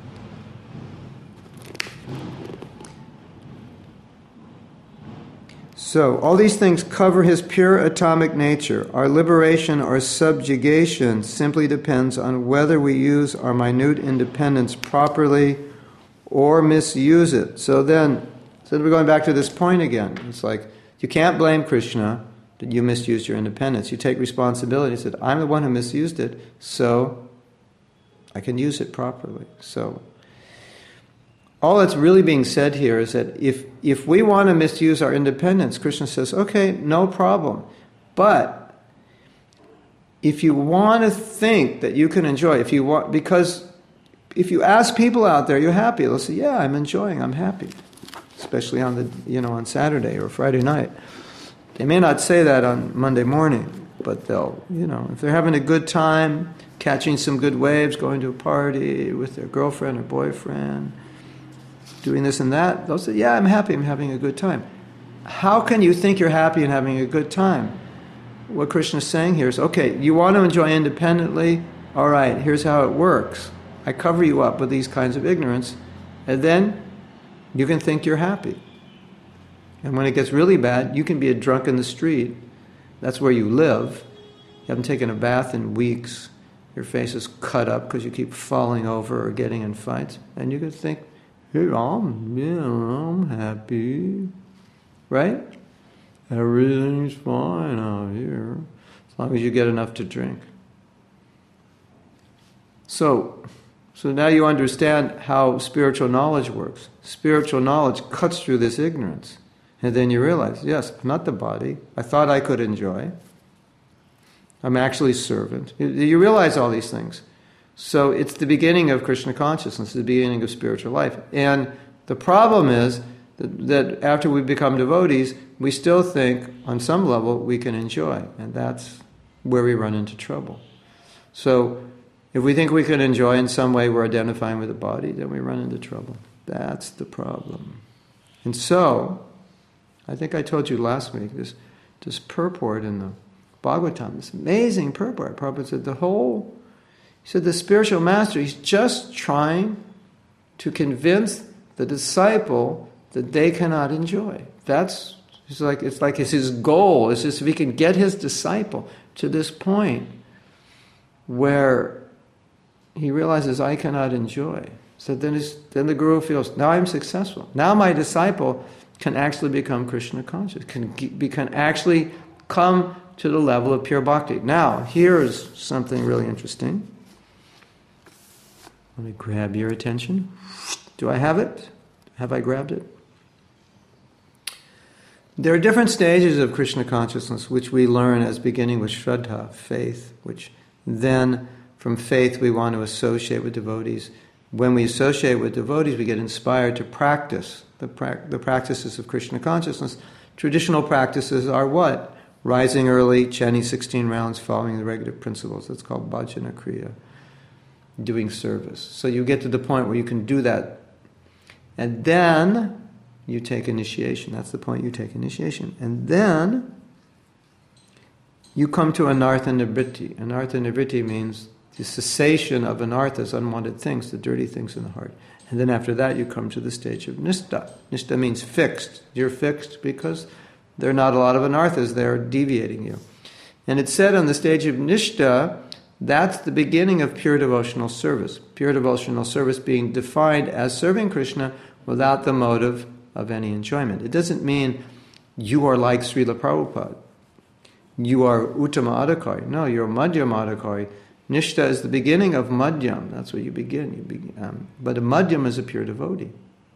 So, all these things cover his pure atomic nature. Our liberation or subjugation simply depends on whether we use our minute independence properly or misuse it. So then, so we're going back to this point again. It's like, you can't blame Krishna that you misused your independence. You take responsibility. He said, I'm the one who misused it, so I can use it properly. So, all that's really being said here is that if, if we want to misuse our independence, Krishna says, okay, no problem. But if you want to think that you can enjoy, if you want, because if you ask people out there, you're happy, they'll say, yeah, I'm enjoying, I'm happy. Especially on the, you know, on Saturday or Friday night. They may not say that on Monday morning. but they'll, you know, if they're having a good time, catching some good waves, going to a party with their girlfriend or boyfriend, doing this and that, they'll say, yeah, I'm happy, I'm having a good time. How can you think you're happy and having a good time? What Krishna is saying here is, okay, you want to enjoy independently? All right, here's how it works. I cover you up with these kinds of ignorance, and then you can think you're happy. And when it gets really bad, you can be a drunk in the street. That's where you live. You haven't taken a bath in weeks. Your face is cut up because you keep falling over or getting in fights. And you can think, hey, I'm, yeah, I'm happy. Right? Everything's fine out here. As long as you get enough to drink. So, so now you understand how spiritual knowledge works. Spiritual knowledge cuts through this ignorance. And then you realize, yes, I'm not the body. I thought I could enjoy. I'm actually servant. You, you realize all these things. So it's the beginning of Krishna consciousness, the beginning of spiritual life. And the problem is that, that after we become devotees, we still think, on some level, we can enjoy. And that's where we run into trouble. So if we think we can enjoy in some way, we're identifying with the body, then we run into trouble. That's the problem. And so, I think I told you last week, this, this purport in the Bhagavatam, this amazing purport. Prabhupada said the whole, he said the spiritual master, he's just trying to convince the disciple that they cannot enjoy. That's, it's like, it's like it's his goal. It's just if he can get his disciple to this point where he realizes I cannot enjoy. So then, his, then the Guru feels, now I'm successful. Now my disciple can actually become Krishna conscious, can, be, can actually come to the level of pure bhakti. Now, here's something really interesting. Let me grab your attention. Do I have it? Have I grabbed it? There are different stages of Krishna consciousness which we learn as beginning with Shraddha, faith, which then from faith we want to associate with devotees. When we associate with devotees, we get inspired to practice the, pra- the practices of Krishna consciousness. Traditional practices are what? Rising early, chanting sixteen rounds, following the regular principles. That's called bhajana kriya, doing service. So you get to the point where you can do that. And then you take initiation. That's the point, you take initiation. And then you come to anartha nivritti. Anartha nivritti means the cessation of anarthas, unwanted things, the dirty things in the heart. And then after that you come to the stage of nishta. Nishta means fixed. You're fixed because there are not a lot of anarthas there deviating you. And it's said on the stage of nishta, that's the beginning of pure devotional service. Pure devotional service being defined as serving Krishna without the motive of any enjoyment. It doesn't mean you are like Srila Prabhupada. You are Uttama Adhikari. No, you're Madhyama Adhikari. Nishta is the beginning of Madhyam. That's where you begin. You begin um, but a Madhyam is a pure devotee.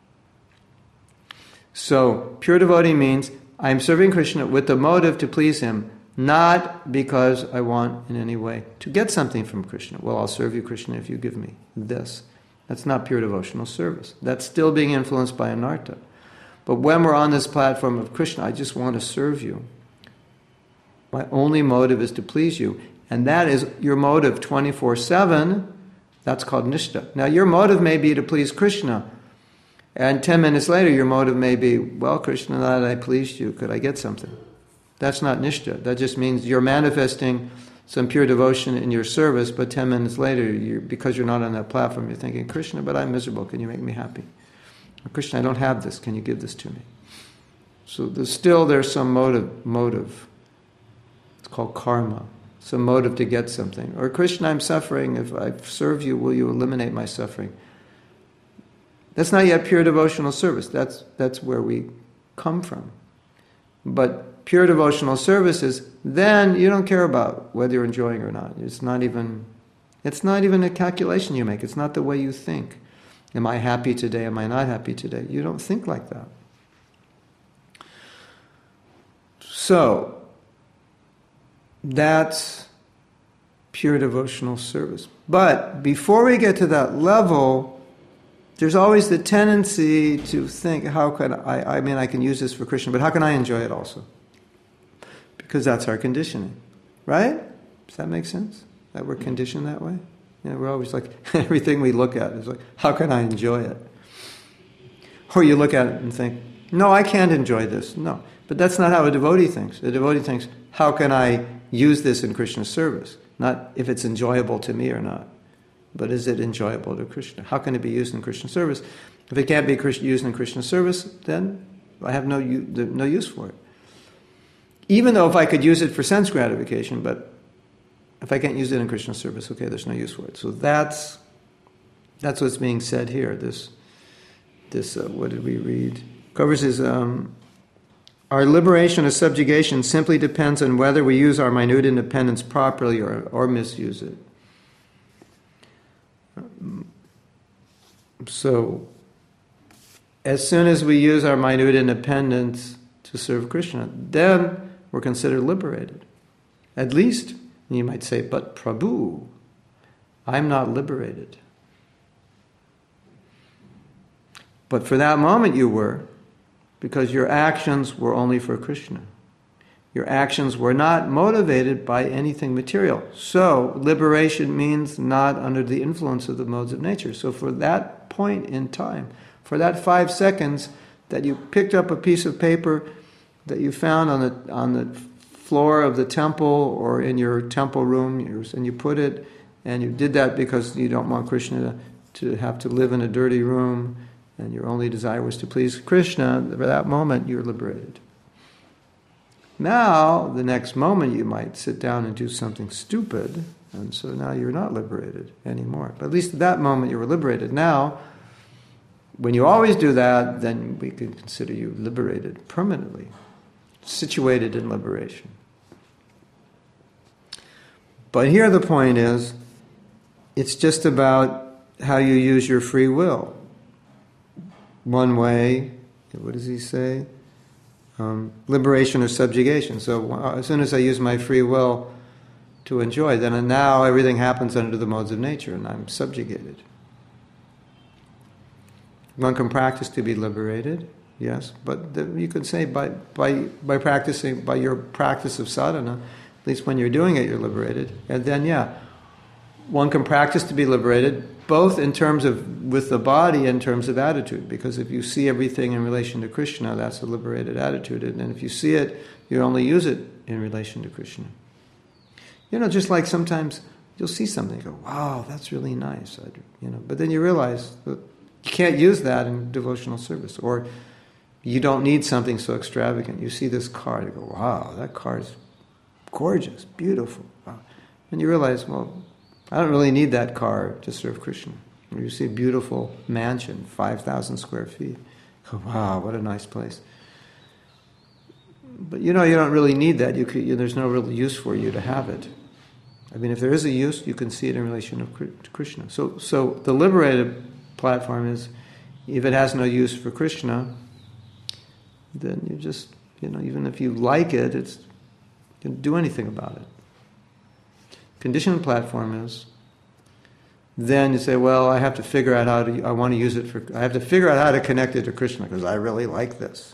So, pure devotee means I'm serving Krishna with the motive to please him, not because I want in any way to get something from Krishna. Well, I'll serve you, Krishna, if you give me this. That's not pure devotional service. That's still being influenced by anartha. But when we're on this platform of Krishna, I just want to serve you. My only motive is to please you. And that is your motive twenty-four seven. That's called nishta. Now, your motive may be to please Krishna. And ten minutes later, your motive may be, well, Krishna, now that I pleased you, could I get something? That's not nishta. That just means you're manifesting some pure devotion in your service, but ten minutes later, you're, because you're not on that platform, you're thinking, Krishna, but I'm miserable. Can you make me happy? Or, Krishna, I don't have this. Can you give this to me? So there's still there's some motive. motive. It's called karma. Some motive to get something. Or, Krishna, I'm suffering. If I serve you, will you eliminate my suffering? That's not yet pure devotional service. That's that's where we come from. But pure devotional service is then you don't care about whether you're enjoying or not. It's not even it's not even a calculation you make. It's not the way you think. Am I happy today? Am I not happy today? You don't think like that. So that's pure devotional service. But before we get to that level, there's always the tendency to think, how can I, I mean, I can use this for Krishna, but how can I enjoy it also? Because that's our conditioning. Right? Does that make sense? That we're conditioned that way? You know, we're always like, everything we look at is like, how can I enjoy it? Or you look at it and think, no, I can't enjoy this. No. But that's not how a devotee thinks. A devotee thinks, how can I use this in Krishna's service? Not if it's enjoyable to me or not, but is it enjoyable to Krishna? How can it be used in Krishna's service? If it can't be used in Krishna's service, then I have no no use for it. Even though if I could use it for sense gratification, but if I can't use it in Krishna's service, okay, there's no use for it. So that's that's what's being said here. This this uh, what did we read? Covers his. Um, Our liberation or subjugation simply depends on whether we use our minute independence properly or, or misuse it. So, as soon as we use our minute independence to serve Krishna, then we're considered liberated. At least, you might say, but Prabhu, I'm not liberated. But for that moment you were, because your actions were only for Krishna. Your actions were not motivated by anything material. So, liberation means not under the influence of the modes of nature. So for that point in time, for that five seconds that you picked up a piece of paper that you found on the on the floor of the temple or in your temple room, and you put it, and you did that because you don't want Krishna to, to have to live in a dirty room, and your only desire was to please Krishna, for that moment you're liberated. Now, the next moment you might sit down and do something stupid, and so now you're not liberated anymore. But at least at that moment you were liberated. Now, when you always do that, then we can consider you liberated permanently, situated in liberation. But here the point is, it's just about how you use your free will. One way, what does he say? Um, liberation or subjugation. So as soon as I use my free will to enjoy, then now everything happens under the modes of nature and I'm subjugated. One can practice to be liberated, yes, but the, you could say by, by, by practicing, by your practice of sadhana, at least when you're doing it, you're liberated. And then, yeah, one can practice to be liberated, both in terms of, with the body, in terms of attitude, because if you see everything in relation to Krishna, that's a liberated attitude, and if you see it, you only use it in relation to Krishna. You know, just like sometimes you'll see something, you go, wow, that's really nice, I, you know, but then you realize that you can't use that in devotional service, or you don't need something so extravagant. You see this car, you go, wow, that car is gorgeous, beautiful. Wow. And you realize, well, I don't really need that car to serve Krishna. Or you see a beautiful mansion, five thousand square feet. Oh, wow, what a nice place. But you know, you don't really need that. You could, you, there's no real use for you to have it. I mean, if there is a use, you can see it in relation to Krishna. So, so the liberated platform is, if it has no use for Krishna, then you just, you know, even if you like it, it's, you can do anything about it. Conditioned platform is, then you say, well, I have to figure out how to, I want to use it for, I have to figure out how to connect it to Krishna because I really like this.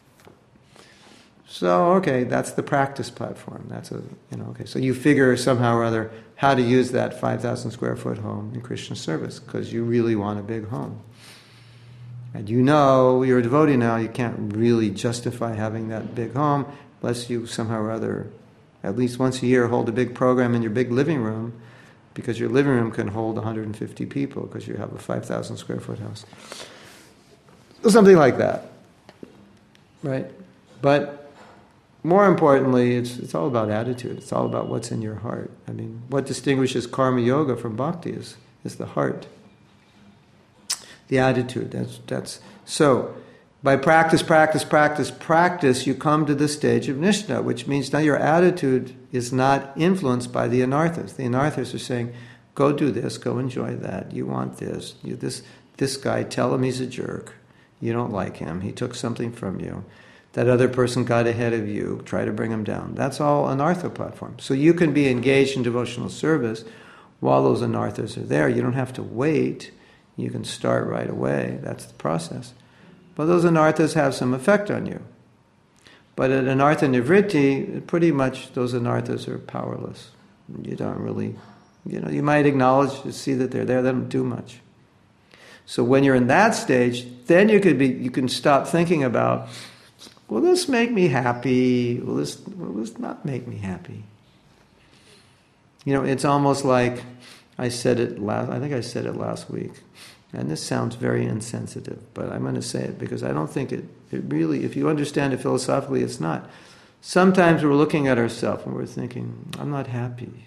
So, okay, that's the practice platform. That's a, you know, okay. So you figure somehow or other how to use that five thousand square foot home in Krishna's service because you really want a big home. And you know, you're a devotee now, you can't really justify having that big home unless you somehow or other, at least once a year, hold a big program in your big living room, because your living room can hold one hundred fifty people because you have a five thousand square foot house. Something like that. Right? But more importantly, it's it's all about attitude. It's all about what's in your heart. I mean, what distinguishes karma yoga from bhakti is, is the heart. The attitude. That's that's so by practice, practice, practice, practice, you come to the stage of nishta, which means now your attitude is not influenced by the anarthas. The anarthas are saying, go do this, go enjoy that, you want this, you, this, this guy, tell him he's a jerk, you don't like him, he took something from you, that other person got ahead of you, try to bring him down. That's all anartha platform. So you can be engaged in devotional service while those anarthas are there. You don't have to wait, you can start right away, that's the process. But those anarthas have some effect on you. But at anartha nivritti, pretty much those anarthas are powerless. You don't really, you know, you might acknowledge, see that they're there, they don't do much. So when you're in that stage, then you could be, you can stop thinking about, will this make me happy? Will this, will this not make me happy? You know, it's almost like, I said it last, I think I said it last week, and this sounds very insensitive, but I'm going to say it because I don't think it, it really, if you understand it philosophically, it's not. Sometimes we're looking at ourselves and we're thinking, I'm not happy.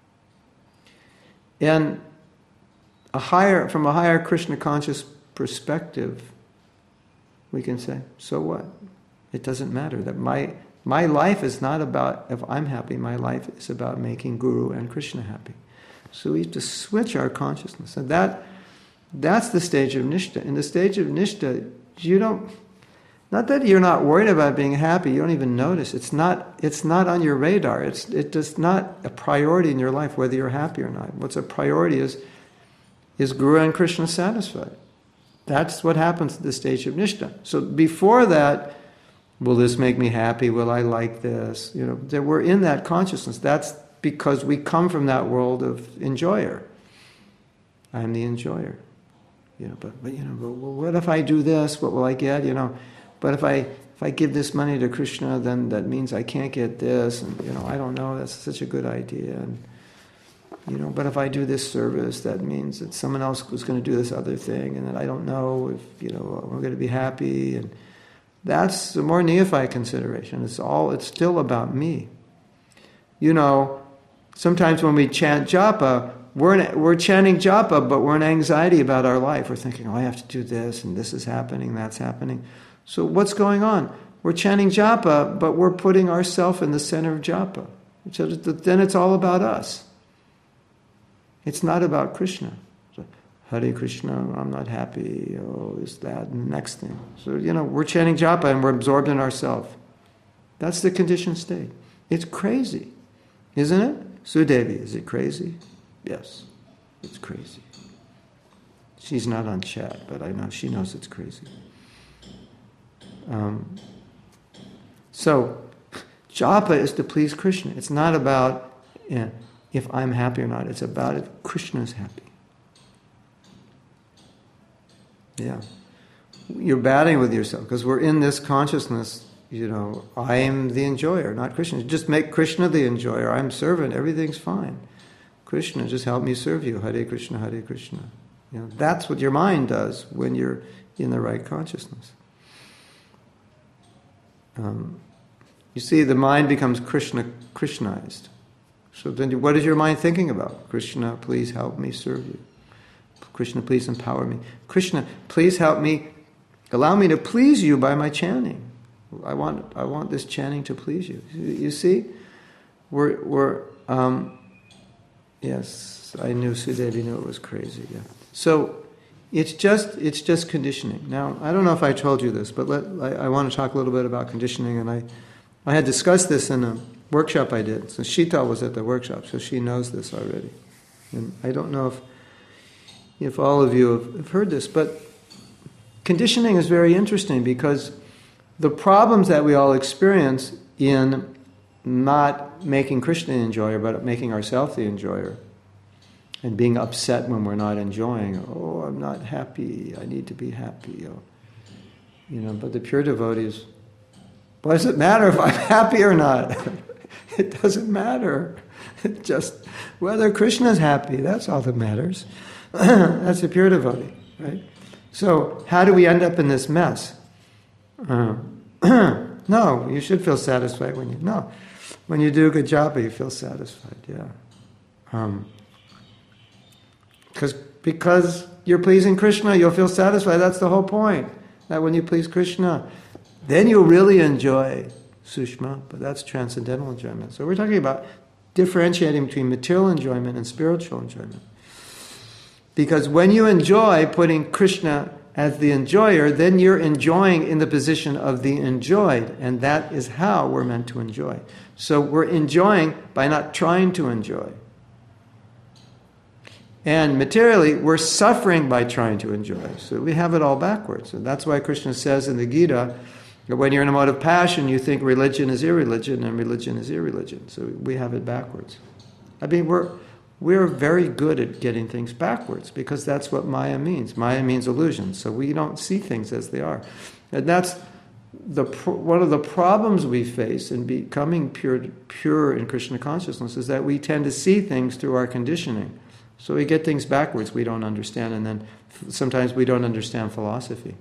And a higher, from a higher Krishna conscious perspective, we can say, so what? It doesn't matter. That my my life is not about if I'm happy, my life is about making Guru and Krishna happy. So we have to switch our consciousness. And that that's the stage of Nishta. In the stage of Nishta, you don't, not that you're not worried about being happy, you don't even notice. It's not it's not on your radar. It's it does not a priority in your life whether you're happy or not. What's a priority is is Guru and Krishna satisfied. That's what happens at the stage of Nishta. So before that, will this make me happy? Will I like this? You know, that we're in that consciousness. That's because we come from that world of enjoyer. I'm the enjoyer. You know, but, but you know, but, well, what if I do this? What will I get? You know, but if I if I give this money to Krishna, then that means I can't get this. And you know, I don't know. That's such a good idea. And you know, but if I do this service, that means that someone else was going to do this other thing, and that I don't know if you know we're going to be happy. And that's the more neophyte consideration. It's all. It's still about me. You know, sometimes when we chant japa, we're in, we're chanting japa, but we're in anxiety about our life. We're thinking, oh, I have to do this, and this is happening, that's happening. So what's going on? We're chanting japa, but we're putting ourselves in the center of japa. So then it's all about us. It's not about Krishna. So, Hare Krishna, I'm not happy, oh, is that, and the next thing. So, you know, we're chanting japa and we're absorbed in ourselves. That's the conditioned state. It's crazy, isn't it? Sudevi, is it crazy? Yes, it's crazy. She's not on chat, but I know she knows it's crazy. Um, so, japa is to please Krishna. It's not about you know, if I'm happy or not. It's about if Krishna is happy. Yeah. You're batting with yourself because we're in this consciousness, you know, I am the enjoyer, not Krishna. Just make Krishna the enjoyer. I'm servant. Everything's fine. Krishna, just help me serve you. Hare Krishna, Hare Krishna. You know, that's what your mind does when you're in the right consciousness. Um, you see, the mind becomes Krishna, Krishnized. So then what is your mind thinking about? Krishna, please help me serve you. Krishna, please empower me. Krishna, please help me, allow me to please you by my chanting. I want I want this chanting to please you. You see? We're, we're um, yes, I knew Sudevi knew it was crazy, yeah. So it's just it's just conditioning. Now, I don't know if I told you this, but let, I, I want to talk a little bit about conditioning, and I, I had discussed this in a workshop I did. So Shita was at the workshop, so she knows this already. And I don't know if if all of you have, have heard this, but conditioning is very interesting because the problems that we all experience in not making Krishna the enjoyer, but making ourselves the enjoyer, and being upset when we're not enjoying, oh, I'm not happy, I need to be happy. Oh, you know, but the pure devotees, what does it matter if I'm happy or not? It doesn't matter. It just, whether Krishna's happy, that's all that matters. That's a pure devotee, right? So, how do we end up in this mess? Uh, no, you should feel satisfied when you, no. When you do a good job, you feel satisfied, yeah. Um, Because because you're pleasing Krishna, you'll feel satisfied. That's the whole point. That when you please Krishna, then you'll really enjoy Sushma, but that's transcendental enjoyment. So we're talking about differentiating between material enjoyment and spiritual enjoyment. Because when you enjoy putting Krishna as the enjoyer, then you're enjoying in the position of the enjoyed, and that is how we're meant to enjoy. So we're enjoying by not trying to enjoy. And materially, we're suffering by trying to enjoy. So we have it all backwards. And that's why Krishna says in the Gita, When you're in a mode of passion, you think religion is irreligion and religion is irreligion. So we have it backwards. I mean, we're we're very good at getting things backwards because that's what Maya means. Maya means illusion. So we don't see things as they are. And that's the one of the problems we face in becoming pure pure in Krishna consciousness is that we tend to see things through our conditioning. So we get things backwards we don't understand, and then sometimes we don't understand philosophy.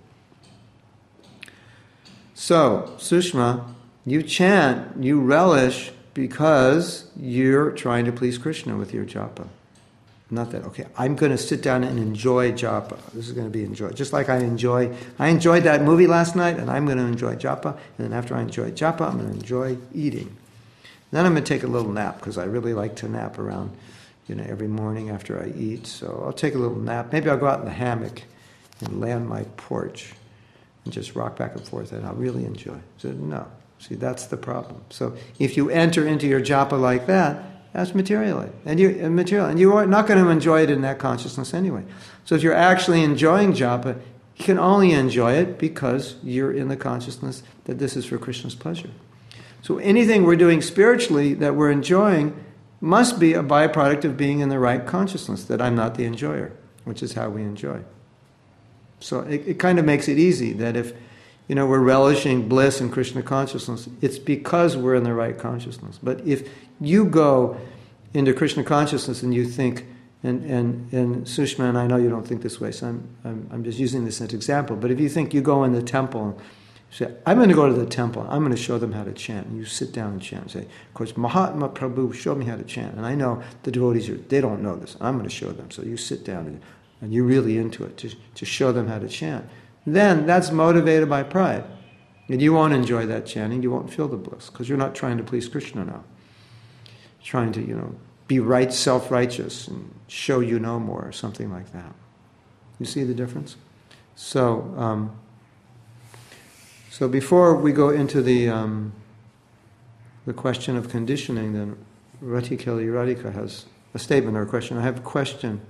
So, Sushma, you chant, you relish because you're trying to please Krishna with your japa. Not that, okay, I'm going to sit down and enjoy japa. This is going to be enjoyed. Just like I enjoy, I enjoyed that movie last night, and I'm going to enjoy japa. And then after I enjoy japa, I'm going to enjoy eating. Then I'm going to take a little nap, because I really like to nap around, you know, every morning after I eat. So I'll take a little nap. Maybe I'll go out in the hammock and lay on my porch and just rock back and forth, and I'll really enjoy. So no. See, that's the problem. So if you enter into your japa like that, that's material, and you uh, material, and you are not going to enjoy it in that consciousness anyway. So if you're actually enjoying japa, you can only enjoy it because you're in the consciousness that this is for Krishna's pleasure. So anything we're doing spiritually that we're enjoying must be a byproduct of being in the right consciousness, that I'm not the enjoyer, which is how we enjoy. So it, it kind of makes it easy that if, you know, we're relishing bliss in Krishna consciousness, it's because we're in the right consciousness. But if you go into Krishna consciousness and you think, and, and, and Sushma, and I know you don't think this way, so I'm, I'm, I'm just using this as an example, but if you think you go in the temple and say, I'm going to go to the temple, I'm going to show them how to chant, and you sit down and chant and say, of course, Mahatma Prabhu showed me how to chant, and I know the devotees, are, they don't know this, I'm going to show them. So you sit down and, and you're really into it to, to show them how to chant. Then that's motivated by pride. And you won't enjoy that chanting, you won't feel the bliss, because you're not trying to please Krishna now. You're trying to, you know, be right, self-righteous and show you know more, or something like that. You see the difference? So, um, so before we go into the um, the question of conditioning, then Ratikeli Radhika has a statement or a question. I have a question.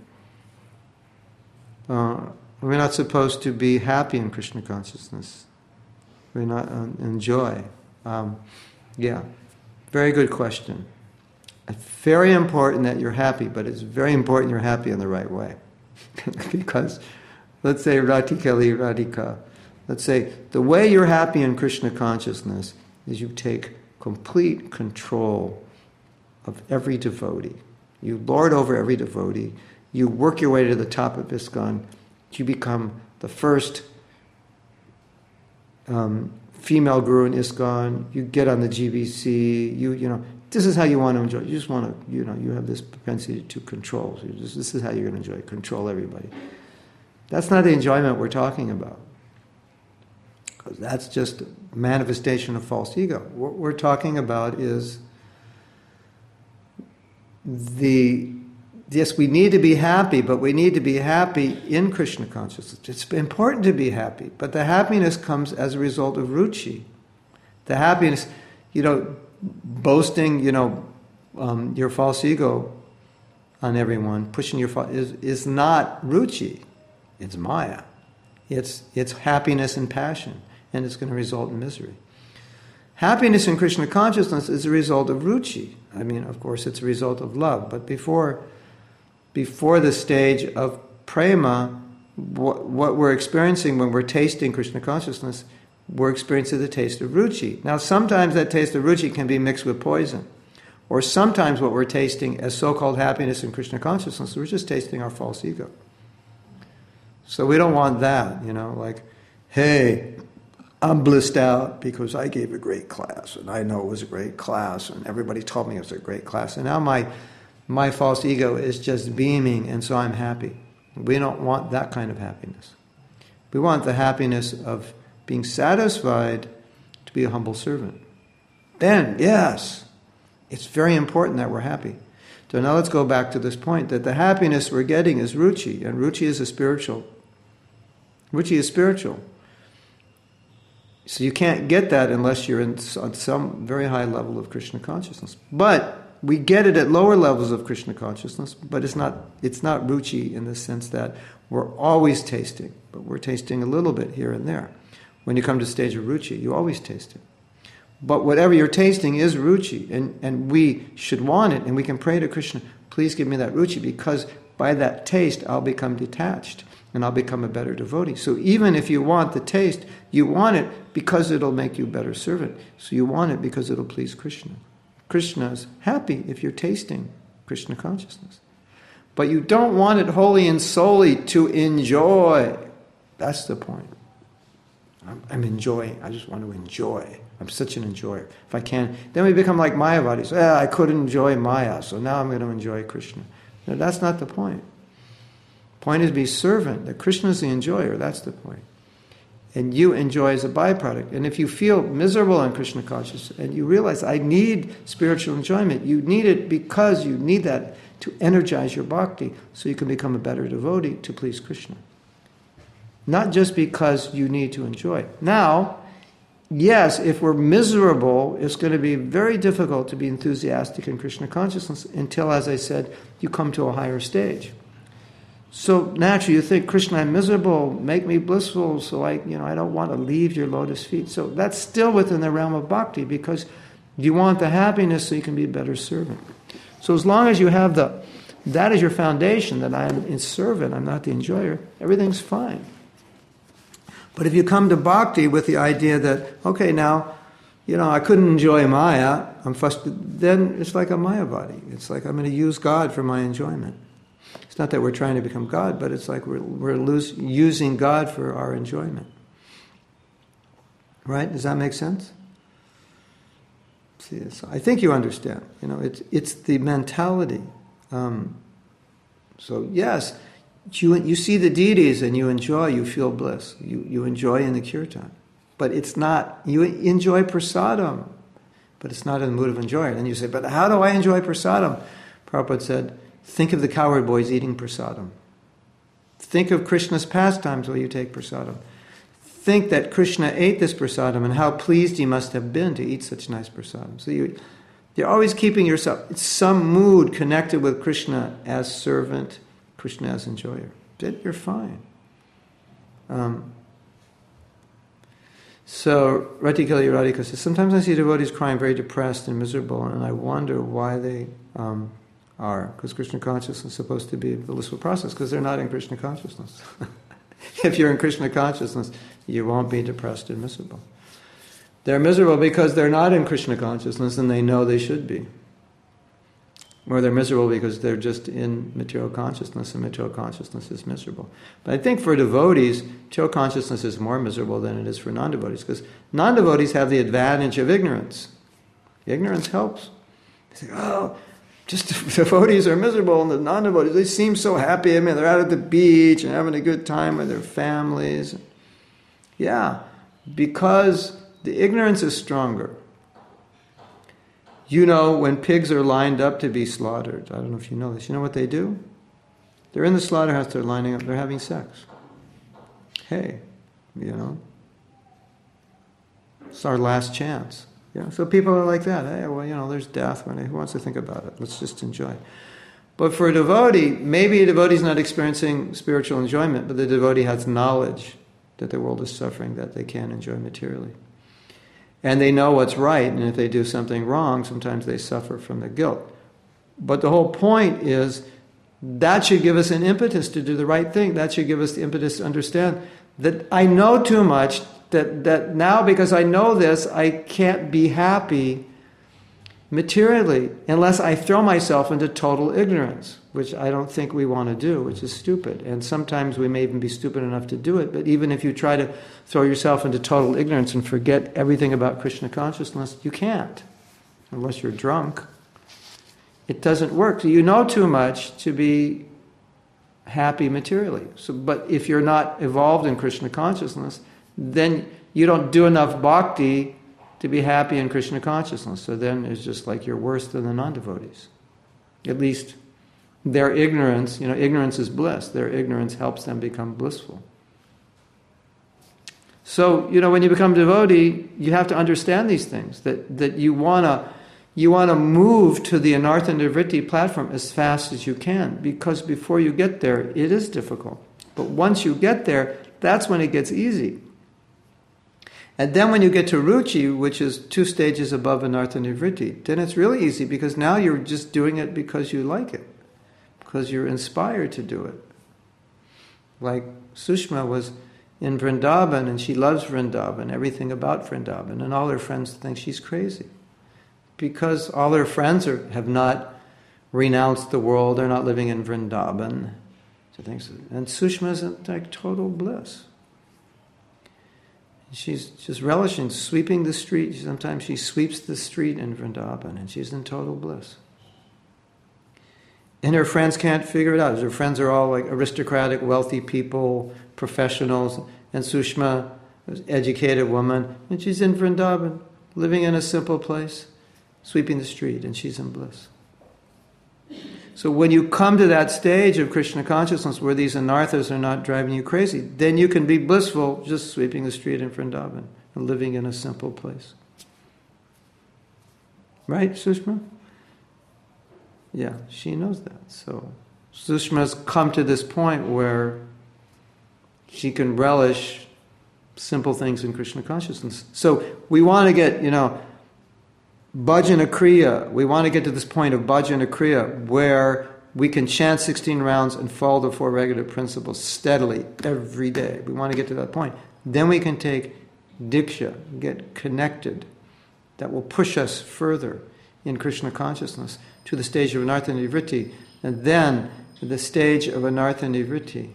Uh, We're not supposed to be happy in Krishna consciousness. We're not uh, enjoy. Um, yeah, very good question. It's very important that you're happy, but it's very important you're happy in the right way. Because, let's say Ratikeli Radhika, let's say the way you're happy in Krishna consciousness is you take complete control of every devotee. You lord over every devotee. You work your way to the top of ISKCON. You become the first um, female guru in ISKCON. You get on the G B C. You you know this is how you want to enjoy. You just want to you know you have this propensity to control. So just, this is how you're going to enjoy. Control everybody. That's not the enjoyment we're talking about. Because that's just a manifestation of false ego. What we're talking about is the. Yes, we need to be happy, but we need to be happy in Krishna consciousness. It's important to be happy, but the happiness comes as a result of ruchi. The happiness, you know, boasting, you know, um, your false ego on everyone, pushing your false, is is not ruchi. It's maya. It's it's happiness and passion, and it's going to result in misery. Happiness in Krishna consciousness is a result of ruchi. I mean, of course, it's a result of love, but before. Before the stage of prema, what, what we're experiencing when we're tasting Krishna consciousness, we're experiencing the taste of ruchi. Now, sometimes that taste of ruchi can be mixed with poison. Or sometimes what we're tasting as so-called happiness in Krishna consciousness, we're just tasting our false ego. So we don't want that, you know, like, hey, I'm blissed out because I gave a great class, and I know it was a great class, and everybody told me it was a great class, and now my... My false ego is just beaming, and so I'm happy. We don't want that kind of happiness. We want the happiness of being satisfied to be a humble servant. Then, yes, it's very important that we're happy. So now let's go back to this point, that the happiness we're getting is ruchi, and ruchi is a spiritual. Ruchi is spiritual. So you can't get that unless you're in, on some very high level of Krishna consciousness. But we get it at lower levels of Krishna consciousness, but it's not it's not ruchi in the sense that we're always tasting, but we're tasting a little bit here and there. when you come to the stage of ruchi, you always taste it. But whatever you're tasting is ruchi, and, and we should want it, and we can pray to Krishna, please give me that ruchi, because by that taste I'll become detached, and I'll become a better devotee. So even if you want the taste, you want it because it'll make you a better servant. So you want it because it'll please Krishna. Krishna's happy if you're tasting Krishna consciousness. But you don't want it wholly and solely to enjoy. That's the point. I'm, I'm enjoying. I just want to enjoy. I'm such an enjoyer. If I can, then we become like Mayavadis. Eh, I couldn't enjoy Maya, so now I'm going to enjoy Krishna. No, that's not the point. Point is be servant. That Krishna is the enjoyer. That's the point. And you enjoy as a byproduct. And if you feel miserable in Krishna consciousness and you realize I need spiritual enjoyment, you need it because you need that to energize your bhakti so you can become a better devotee to please Krishna. Not just because you need to enjoy. Now, yes, if we're miserable, it's going to be very difficult to be enthusiastic in Krishna consciousness until, as I said, you come to a higher stage. So naturally you think, Krishna, I'm miserable, make me blissful, so I, you know, I don't want to leave your lotus feet. So that's still within the realm of bhakti because you want the happiness so you can be a better servant. So as long as you have the, that is your foundation, that I'm a servant, I'm not the enjoyer, everything's fine. But if you come to bhakti with the idea that, okay, now, you know, I couldn't enjoy Maya, I'm frustrated, then it's like a Mayavadi. It's like I'm going to use God for my enjoyment. It's not that we're trying to become God, but it's like we're, we're lose, using God for our enjoyment. Right? Does that make sense? See, so I think you understand. You know, it's it's the mentality. Um, so yes, you you see the deities and you enjoy, you feel bliss. You you enjoy in the kirtan, but it's not. You enjoy prasadam, but it's not in the mood of enjoying. And you say, but how do I enjoy prasadam? Prabhupada said, think of the cowherd boys eating prasadam. Think of Krishna's pastimes while you take prasadam. Think that Krishna ate this prasadam and how pleased he must have been to eat such nice prasadam. So you, you're always keeping yourself, it's some mood connected with Krishna as servant, Krishna as enjoyer. Then you're fine. Um, so Ratikali Radhika says, sometimes I see devotees crying very depressed and miserable, and I wonder why they um, are. Because Krishna consciousness is supposed to be a blissful process, because they're not in Krishna consciousness. If you're in Krishna consciousness, you won't be depressed and miserable. They're miserable because they're not in Krishna consciousness and they know they should be. Or they're miserable because they're just in material consciousness and material consciousness is miserable. But I think for devotees, material consciousness is more miserable than it is for non-devotees, because non-devotees have the advantage of ignorance. Ignorance helps. They say, oh, just devotees are miserable, and the non-devotees, they seem so happy. I mean, they're out at the beach and having a good time with their families. Yeah, because the ignorance is stronger. You know, when pigs are lined up to be slaughtered, I don't know if you know this, you know what they do? They're in the slaughterhouse, they're lining up, they're having sex. Hey, you know, it's our last chance. You know, so people are like that. Hey, well, you know, there's death. Who wants to think about it? Let's just enjoy. But for a devotee, maybe a devotee is not experiencing spiritual enjoyment, but the devotee has knowledge that the world is suffering, that they can't enjoy materially. And they know what's right, and if they do something wrong, sometimes they suffer from the guilt. But the whole point is, that should give us an impetus to do the right thing. That should give us the impetus to understand that I know too much, that, that now because I know this, I can't be happy materially unless I throw myself into total ignorance, which I don't think we want to do, which is stupid. And sometimes we may even be stupid enough to do it, but even if you try to throw yourself into total ignorance and forget everything about Krishna consciousness, you can't, unless you're drunk. It doesn't work. So you know too much to be happy materially. So, but if you're not evolved in Krishna consciousness, then you don't do enough bhakti to be happy in Krishna consciousness. So then it's just like you're worse than the non-devotees. At least their ignorance, you know, ignorance is bliss. Their ignorance helps them become blissful. So, you know, when you become devotee, you have to understand these things, that, that you want to you want to move to the Anartha Nivritti platform as fast as you can, because before you get there, it is difficult. But once you get there, that's when it gets easy. And then when you get to ruchi, which is two stages above anartha nivritti, then it's really easy because now you're just doing it because you like it, because you're inspired to do it. Like Sushma was in Vrindavan and she loves Vrindavan, everything about Vrindavan, and all her friends think she's crazy. Because all her friends are, have not renounced the world, they're not living in Vrindavan. So thinks, and Sushma is in like total bliss. She's just relishing, sweeping the street. Sometimes she sweeps the street in Vrindavan and she's in total bliss. And her friends can't figure it out. Her friends are all like aristocratic, wealthy people, professionals, and Sushma, an educated woman, and she's in Vrindavan, living in a simple place, sweeping the street, and she's in bliss. So when you come to that stage of Krishna consciousness where these anarthas are not driving you crazy, then you can be blissful just sweeping the street in Vrindavan and living in a simple place. Right, Sushma? Yeah, she knows that. So Sushma's come to this point where she can relish simple things in Krishna consciousness. So we want to get, you know, bhajana kriya. We want to get to this point of bhajana kriya where we can chant sixteen rounds and follow the four regulative principles steadily every day. We want to get to that point. Then we can take diksha, get connected. That will push us further in Krishna consciousness to the stage of anartha nivritti, and then the stage of anartha nivritti.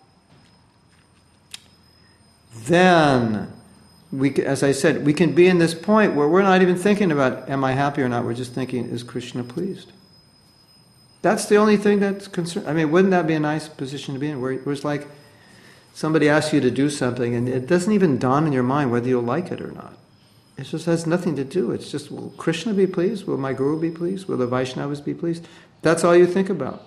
Then, we, as I said, we can be in this point where we're not even thinking about, am I happy or not? We're just thinking, is Krishna pleased? That's the only thing that's concerned. I mean, wouldn't that be a nice position to be in? Where, where it's like somebody asks you to do something and it doesn't even dawn in your mind whether you'll like it or not. It just has nothing to do. It's just, will Krishna be pleased? Will my Guru be pleased? Will the Vaishnavas be pleased? That's all you think about.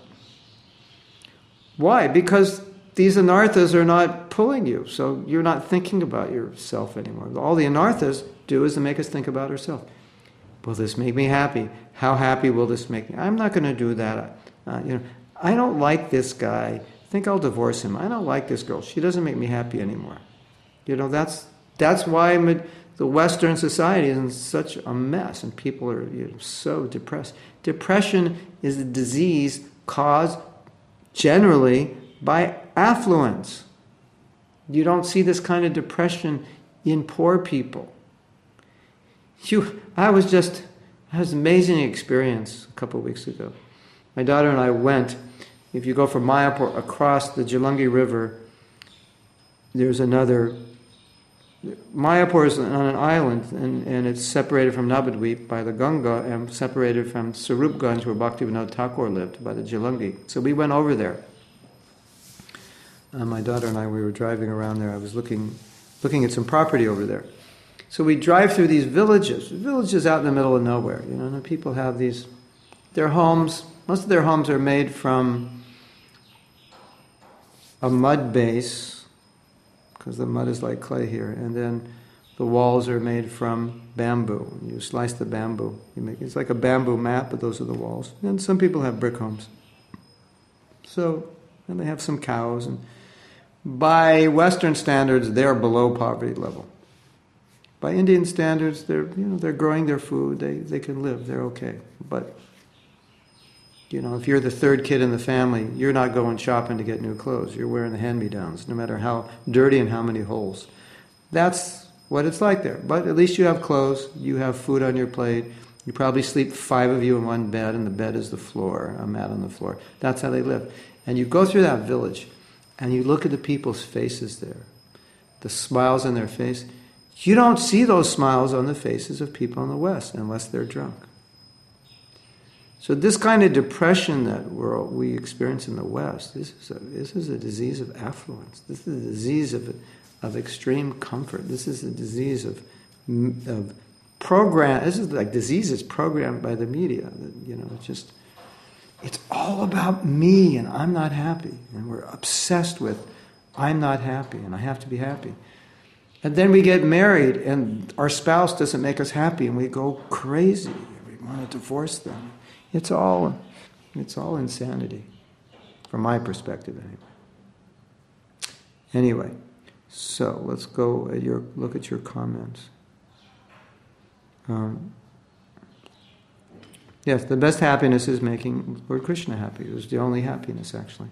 Why? Because these anarthas are not pulling you, so you're not thinking about yourself anymore. All the anarthas do is to make us think about ourselves. Will this make me happy? How happy will this make me? I'm not going to do that. Uh, you know, I don't like this guy. I think I'll divorce him. I don't like this girl. She doesn't make me happy anymore. You know, that's that's why I'm a, the Western society is in such a mess, and people are you know, so depressed. Depression is a disease caused generally by affluence. You don't see this kind of depression in poor people. You, I was just, I had an amazing experience a couple of weeks ago. My daughter and I went, if you go from Mayapur across the Jalangi River, there's another, Mayapur is on an island, and, and it's separated from Navadvip by the Ganga and separated from Sarupganj, where Bhaktivinoda Thakur lived, by the Jalangi. So we went over there. Uh, my daughter and I, we were driving around there. I was looking looking at some property over there. So we drive through these villages, villages out in the middle of nowhere. You know, and people have these, their homes, most of their homes are made from a mud base, because the mud is like clay here, and then the walls are made from bamboo. You slice the bamboo. You make it's like a bamboo mat, but those are the walls. And some people have brick homes. So, and they have some cows, and by Western standards, they're below poverty level. By Indian standards, they're you know they're growing their food. They they can live. They're okay. But you know, if you're the third kid in the family, you're not going shopping to get new clothes. You're wearing the hand-me-downs, no matter how dirty and how many holes. That's what it's like there. But at least you have clothes. You have food on your plate. You probably sleep five of you in one bed, and the bed is the floor, a mat on the floor. That's how they live. And you go through that village, and you look at the people's faces there, the smiles on their face. You don't see those smiles on the faces of people in the West unless they're drunk. So this kind of depression that we're, we experience in the West, this is, a, this is a disease of affluence. This is a disease of, of extreme comfort. This is a disease of, of program. This is like diseases programmed by the media. You know, it's just... It's all about me, and I'm not happy. And we're obsessed with, I'm not happy, and I have to be happy. And then we get married, and our spouse doesn't make us happy, and we go crazy. We want to divorce them. It's all, it's all insanity, from my perspective, anyway. Anyway, So let's go at your look at your comments. Um, yes, the best happiness is making Lord Krishna happy. It was the only happiness, actually.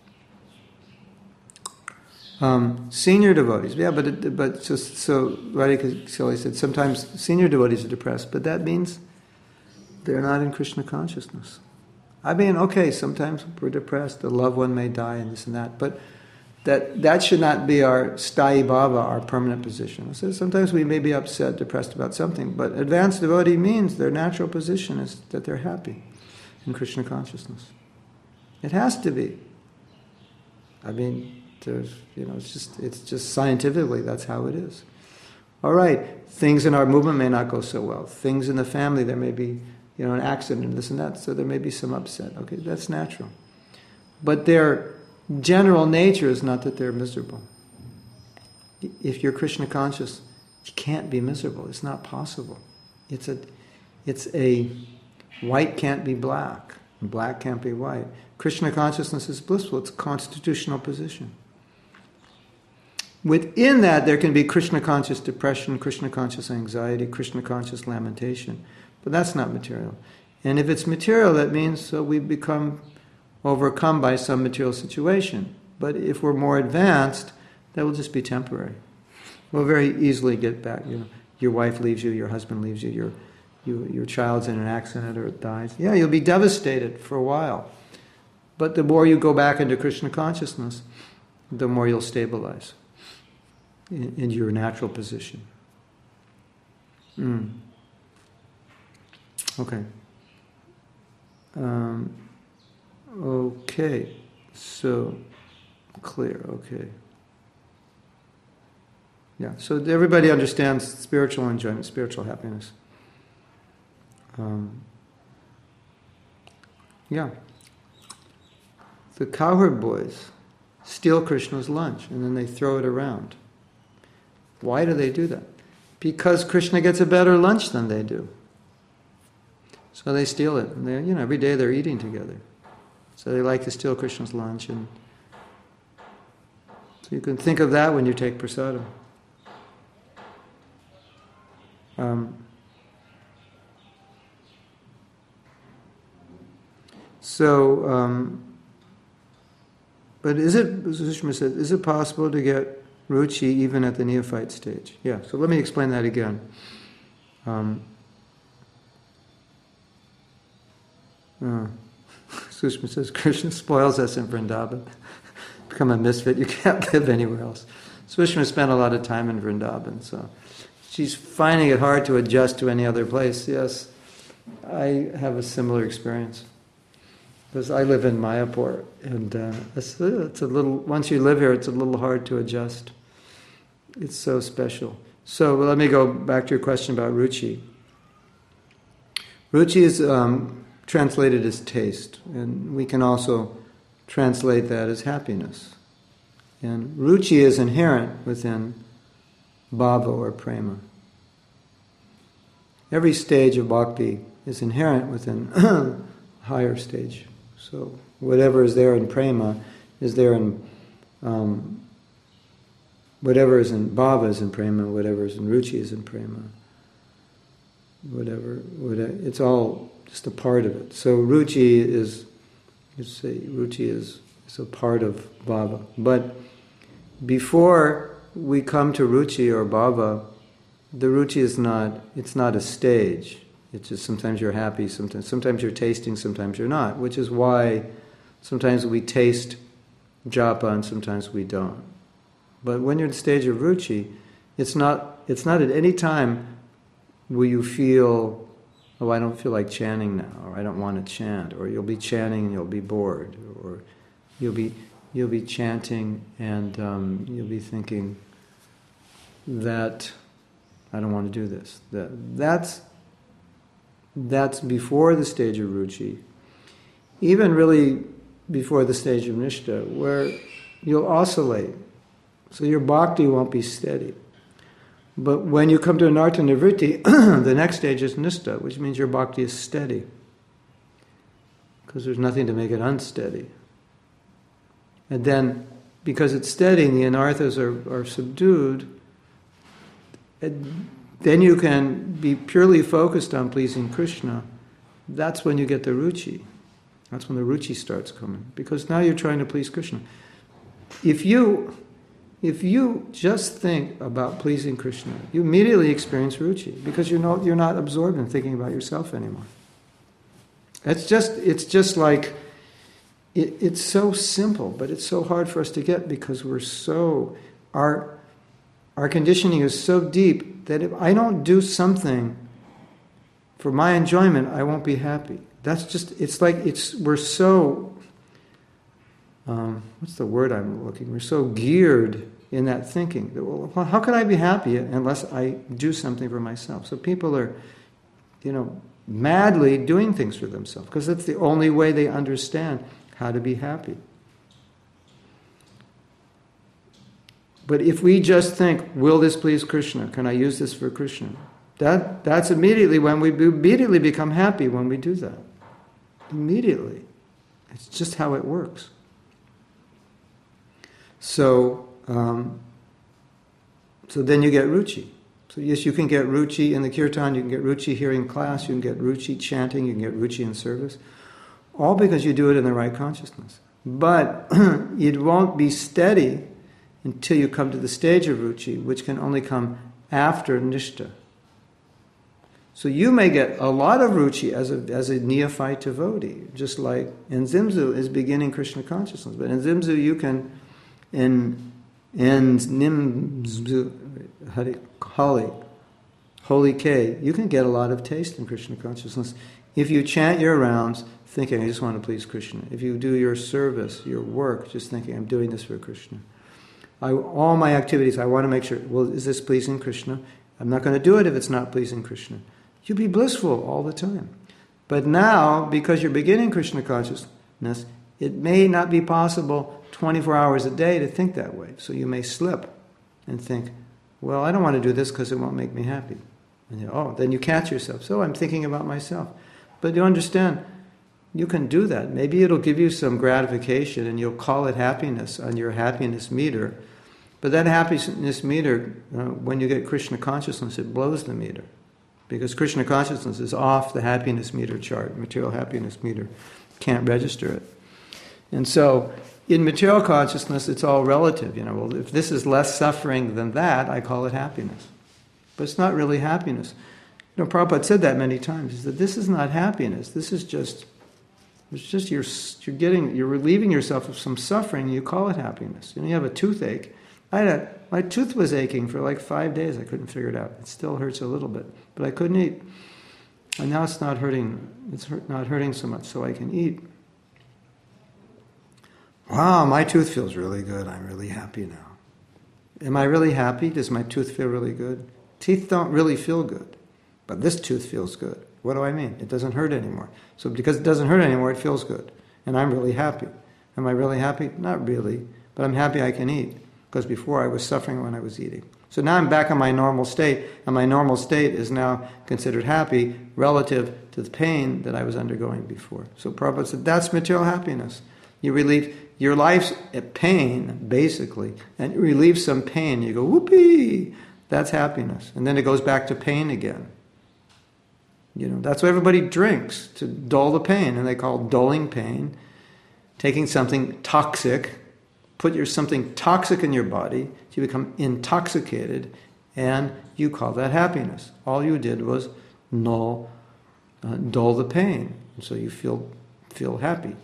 Um, senior devotees, yeah, but it, but just so Radhika Shelley said, sometimes senior devotees are depressed, but that means they're not in Krishna consciousness. I mean, okay, sometimes we're depressed, a loved one may die, and this and that, but that that should not be our sthayi bhava, our permanent position. So sometimes we may be upset, depressed about something, but advanced devotee means their natural position is that they're happy in Krishna consciousness. It has to be. I mean, there's, you know, it's just it's just scientifically that's how it is. All right, things in our movement may not go so well. Things in the family, there may be, you know, an accident, this and that, so there may be some upset. Okay, that's natural. But their general nature is not that they're miserable. If you're Krishna conscious, you can't be miserable. It's not possible. It's a, it's a, white can't be black, and black can't be white. Krishna consciousness is blissful. It's a constitutional position. Within that, there can be Krishna conscious depression, Krishna conscious anxiety, Krishna conscious lamentation. But that's not material. And if it's material, that means uh, we become overcome by some material situation. But if we're more advanced, that will just be temporary. We'll very easily get back. You know, your wife leaves you, your husband leaves you, your you, your child's in an accident or it dies. Yeah, you'll be devastated for a while. But the more you go back into Krishna consciousness, the more you'll stabilize in, in your natural position. Mm. Okay. Um, okay. So, clear. Okay. Yeah. So everybody understands spiritual enjoyment, spiritual happiness. Um, yeah. The cowherd boys steal Krishna's lunch and then they throw it around. Why do they do that? Because Krishna gets a better lunch than they do. So they steal it. And they, you know, every day they're eating together. So they like to steal Krishna's lunch. And so you can think of that when you take prasadam. Um, so, um, but is it, as Sushma said, is it possible to get ruchi even at the neophyte stage? Yeah, so let me explain that again. Um, uh, Sushma says, Krishna spoils us in Vrindavan. Become a misfit, you can't live anywhere else. Sushma spent a lot of time in Vrindavan, so she's finding it hard to adjust to any other place. Yes, I have a similar experience. Because I live in Mayapur, and uh, it's, it's a little, once you live here, it's a little hard to adjust. It's so special. So well, let me go back to your question about ruchi. Ruchi is um, translated as taste, and we can also translate that as happiness. And ruchi is inherent within bhava or prema. Every stage of bhakti is inherent within a higher stage. So whatever is there in prema is there in, um, whatever is in bhava is in prema, whatever is in ruchi is in prema. Whatever, whatever, it's all just a part of it. So ruchi is, you say, ruchi is, is a part of bhava. But before we come to ruchi or bhava, the ruchi is not, it's not a stage. It's just sometimes you're happy, sometimes sometimes you're tasting, sometimes you're not, which is why sometimes we taste japa and sometimes we don't. But when you're in the stage of ruchi, it's not it's not at any time will you feel, oh, I don't feel like chanting now, or I don't want to chant, or you'll be chanting and you'll be bored, or you'll be you'll be chanting and um, you'll be thinking that I don't want to do this. That that's That's before the stage of ruchi, even really before the stage of nishta, where you'll oscillate. So your bhakti won't be steady. But when you come to anartha nivritti, the next stage is nishta, which means your bhakti is steady. Because there's nothing to make it unsteady. And then because it's steady and the anarthas are, are subdued, then you can be purely focused on pleasing Krishna. That's when you get the ruchi. That's when the ruchi starts coming. Because now you're trying to please Krishna. If you, if you just think about pleasing Krishna, you immediately experience ruchi. Because you're not, you're not absorbed in thinking about yourself anymore. It's just, it's just like, it, it's so simple, but it's so hard for us to get because we're so, our, our conditioning is so deep that if I don't do something for my enjoyment, I won't be happy. That's just, it's like, it's, we're so, um, what's the word I'm looking, we're so geared in that thinking that, well, how can I be happy unless I do something for myself? So people are, you know, madly doing things for themselves because that's the only way they understand how to be happy. But if we just think, will this please Krishna? Can I use this for Krishna? That, that's immediately when we immediately become happy when we do that. Immediately. It's just how it works. So, um, so then you get ruchi. So yes, you can get ruchi in the kirtan, you can get ruchi hearing class, you can get ruchi chanting, you can get ruchi in service. All because you do it in the right consciousness. But it won't be steady until you come to the stage of ruchi, which can only come after nishta. So you may get a lot of ruchi as a, as a neophyte devotee, just like Enzimzu is beginning Krishna consciousness. But in Enzimzu you can, in, in Nimzu, Holy, Holy K, you can get a lot of taste in Krishna consciousness. If you chant your rounds thinking, I just want to please Krishna. If you do your service, your work, just thinking, I'm doing this for Krishna. I, all my activities, I want to make sure, well, is this pleasing Krishna? I'm not going to do it if it's not pleasing Krishna. You'll be blissful all the time. But now, because you're beginning Krishna consciousness, it may not be possible twenty-four hours a day to think that way. So you may slip and think, well, I don't want to do this because it won't make me happy. And you, oh, then you catch yourself. So I'm thinking about myself. But you understand, you can do that. Maybe it'll give you some gratification and you'll call it happiness on your happiness meter. But that happiness meter, uh, when you get Krishna consciousness, it blows the meter. Because Krishna consciousness is off the happiness meter chart. Material happiness meter can't register it. And so, in material consciousness, it's all relative. You know, well, if this is less suffering than that, I call it happiness. But it's not really happiness. You know, Prabhupada said that many times. He said, this is not happiness. This is just, it's just you're, you're getting, you're relieving yourself of some suffering, and you call it happiness. You know, you have a toothache. I had a, my tooth was aching for like five days. I couldn't figure it out. It still hurts a little bit, but I couldn't eat. And now it's not hurting. It's hurt, not hurting so much, so I can eat. Wow, my tooth feels really good. I'm really happy now. Am I really happy? Does my tooth feel really good? Teeth don't really feel good, but this tooth feels good. What do I mean? It doesn't hurt anymore. So because it doesn't hurt anymore, it feels good. And I'm really happy. Am I really happy? Not really, but I'm happy I can eat. Because before I was suffering when I was eating. So now I'm back in my normal state, and my normal state is now considered happy relative to the pain that I was undergoing before. So Prabhupada said, that's material happiness. You relieve your life's pain, basically, and you relieve some pain. You go, whoopee! That's happiness. And then it goes back to pain again. You know, that's what everybody drinks, to dull the pain, and they call it dulling pain, taking something toxic, put your something toxic in your body, so you become intoxicated, and you call that happiness. All you did was null, uh, dull the pain, and so you feel feel happy.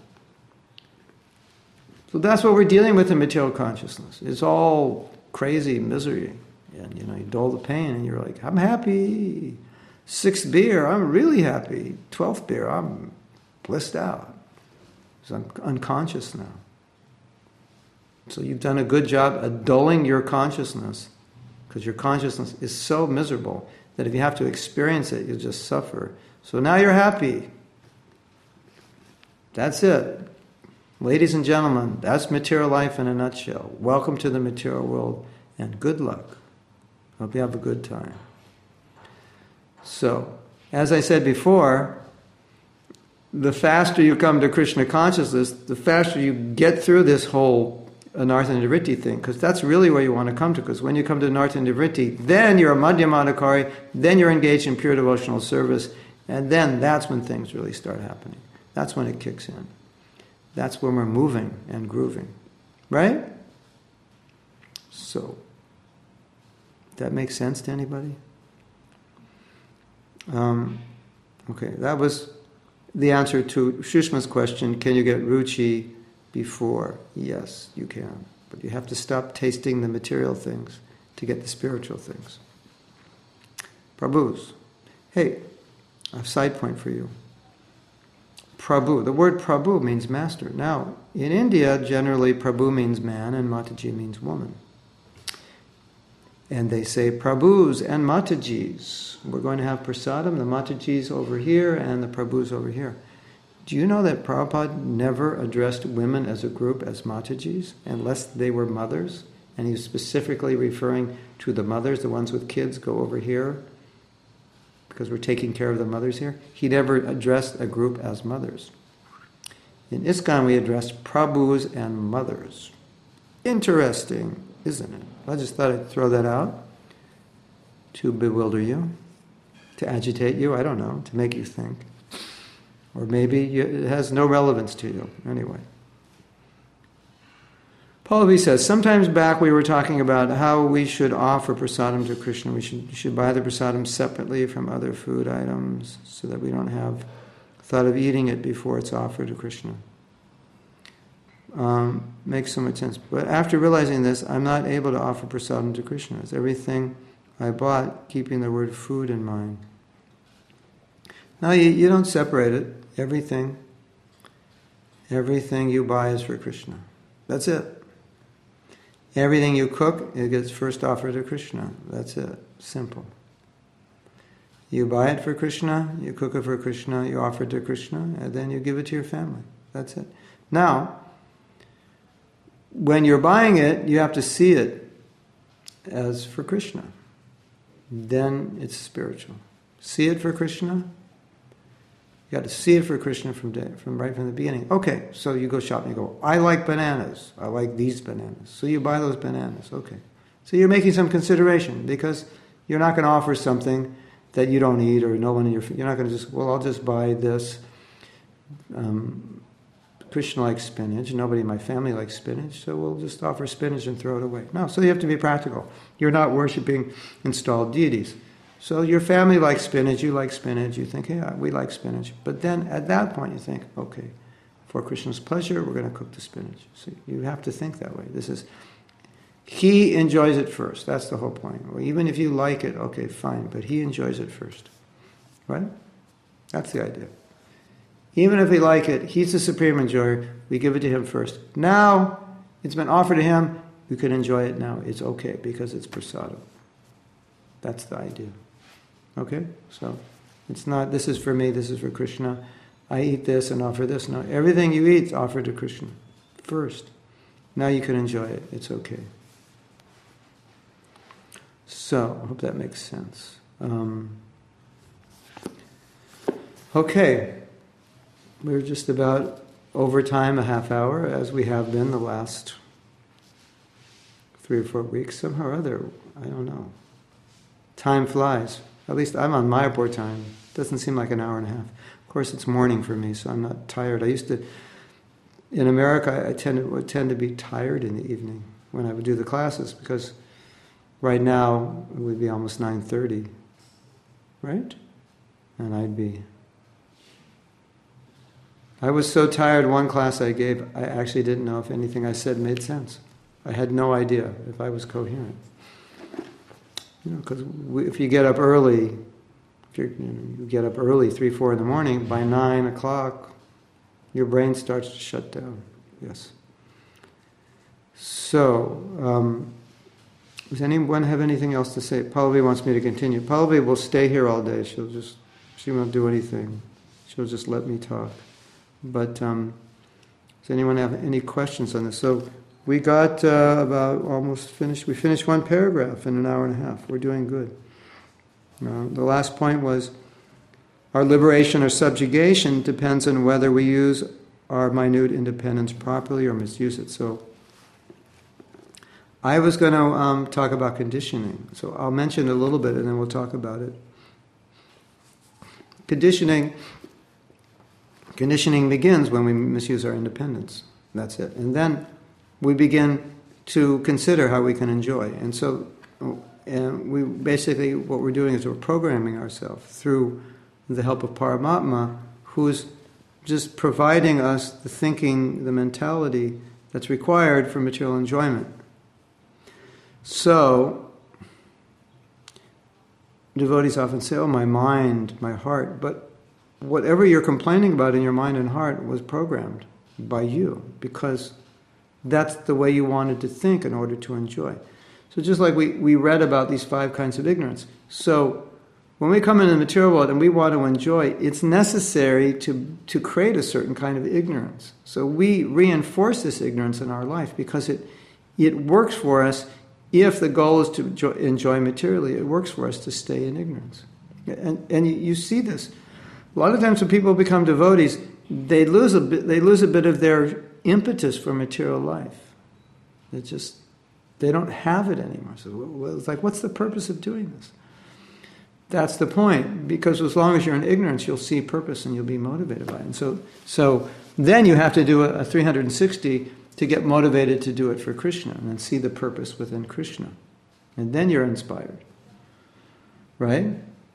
So that's what we're dealing with in material consciousness. It's all crazy misery, and you know you dull the pain, and you're like, I'm happy. Sixth beer, I'm really happy. Twelfth beer, I'm blissed out. So I'm unconscious now. So you've done a good job at dulling your consciousness, because your consciousness is so miserable that if you have to experience it, you'll just suffer. So now you're happy. That's it. Ladies and gentlemen, that's material life in a nutshell. Welcome to the material world, and good luck. Hope you have a good time. So, as I said before, the faster you come to Krishna consciousness, the faster you get through this whole a Nartha Nivritti thing, because that's really where you want to come to, because when you come to Nartha Nivritti, then you're a Madhyamadhikari, then you're engaged in pure devotional service, and then that's when things really start happening. That's when it kicks in. That's when we're moving and grooving. Right? So, that makes sense to anybody? Um, okay, that was the answer to Shushma's question, can you get ruchi before? Yes, you can. But you have to stop tasting the material things to get the spiritual things. Prabhus. Hey, a side point for you. Prabhu. The word Prabhu means master. Now, in India, generally Prabhu means man and Mataji means woman. And they say Prabhus and Matajis. We're going to have prasadam, the Matajis over here and the Prabhus over here. Do you know that Prabhupada never addressed women as a group as Matajis, unless they were mothers? And he was specifically referring to the mothers, the ones with kids, go over here, because we're taking care of the mothers here. He never addressed a group as mothers. In ISKCON we address Prabhus and mothers. Interesting, isn't it? I just thought I'd throw that out to bewilder you, to agitate you, I don't know, to make you think. Or maybe you, it has no relevance to you. Anyway. Pallavi says, sometimes back we were talking about how we should offer prasadam to Krishna. We should, should buy the prasadam separately from other food items so that we don't have thought of eating it before it's offered to Krishna. Um, makes so much sense. But after realizing this, I'm not able to offer prasadam to Krishna. It's everything I bought, keeping the word food in mind. Now, you, you don't separate it. Everything, everything you buy is for Krishna. That's it. Everything you cook, it gets first offered to Krishna. That's it. Simple. You buy it for Krishna, you cook it for Krishna, you offer it to Krishna, and then you give it to your family. That's it. Now, when you're buying it, you have to see it as for Krishna. Then it's spiritual. See it for Krishna. You got to see it for Krishna from day, from right from the beginning. Okay, so you go shopping. You go, I like bananas. I like these bananas. So you buy those bananas. Okay. So you're making some consideration because you're not going to offer something that you don't eat or no one in your... You're not going to just, well, I'll just buy this. Um, Krishna likes spinach. Nobody in my family likes spinach, so we'll just offer spinach and throw it away. No, so you have to be practical. You're not worshiping installed deities. So your family likes spinach, you like spinach, you think, yeah, we like spinach. But then at that point you think, okay, for Krishna's pleasure, we're going to cook the spinach. So you have to think that way. This is, he enjoys it first. That's the whole point. Well, even if you like it, okay, fine, but he enjoys it first. Right? That's the idea. Even if we like it, he's the supreme enjoyer, we give it to him first. Now, it's been offered to him, you can enjoy it now. It's okay, because it's prasadam. That's the idea. Okay? So, it's not, this is for me, this is for Krishna. I eat this and offer this. No, everything you eat is offered to Krishna first. Now you can enjoy it. It's okay. So, I hope that makes sense. Um, okay. We're just about over time, a half hour, as we have been the last three or four weeks. Somehow or other, I don't know. Time flies. At least I'm on Mayapur time. It doesn't seem like an hour and a half. Of course, it's morning for me, so I'm not tired. I used to, in America, I tend to, would tend to be tired in the evening when I would do the classes, because right now it would be almost nine thirty, right? And I'd be... I was so tired, one class I gave, I actually didn't know if anything I said made sense. I had no idea if I was coherent. You know, because if you get up early, if you're, you know, you get up early, three, four in the morning, by nine o'clock, your brain starts to shut down. Yes. So, um, does anyone have anything else to say? Pallavi wants me to continue. Pallavi will stay here all day. She'll just, she won't do anything. She'll just let me talk. But um, does anyone have any questions on this? So we got uh, about almost finished. We finished one paragraph in an hour and a half. We're doing good. Uh, the last point was our liberation or subjugation depends on whether we use our minute independence properly or misuse it. So I was going to um, talk about conditioning. So I'll mention it a little bit and then we'll talk about it. Conditioning, conditioning begins when we misuse our independence. That's it. And then we begin to consider how we can enjoy. And so and we basically, what we're doing is we're programming ourselves through the help of Paramatma, who's just providing us the thinking, the mentality that's required for material enjoyment. So, devotees often say, oh, my mind, my heart, but whatever you're complaining about in your mind and heart was programmed by you, because that's the way you wanted to think in order to enjoy. So just like we, we read about these five kinds of ignorance. So when we come into the material world and we want to enjoy, it's necessary to, to create a certain kind of ignorance. So we reinforce this ignorance in our life because it it works for us. If the goal is to enjoy, enjoy materially, it works for us to stay in ignorance. And and you, you see this. A lot of times when people become devotees, they lose a bit, they lose a bit of their impetus for material life. They just, they don't have it anymore. So well, it's like, what's the purpose of doing this? That's the point, because as long as you're in ignorance, you'll see purpose and you'll be motivated by it. And so, so then you have to do a, a three hundred sixty to get motivated to do it for Krishna and then see the purpose within Krishna. And then you're inspired. Right?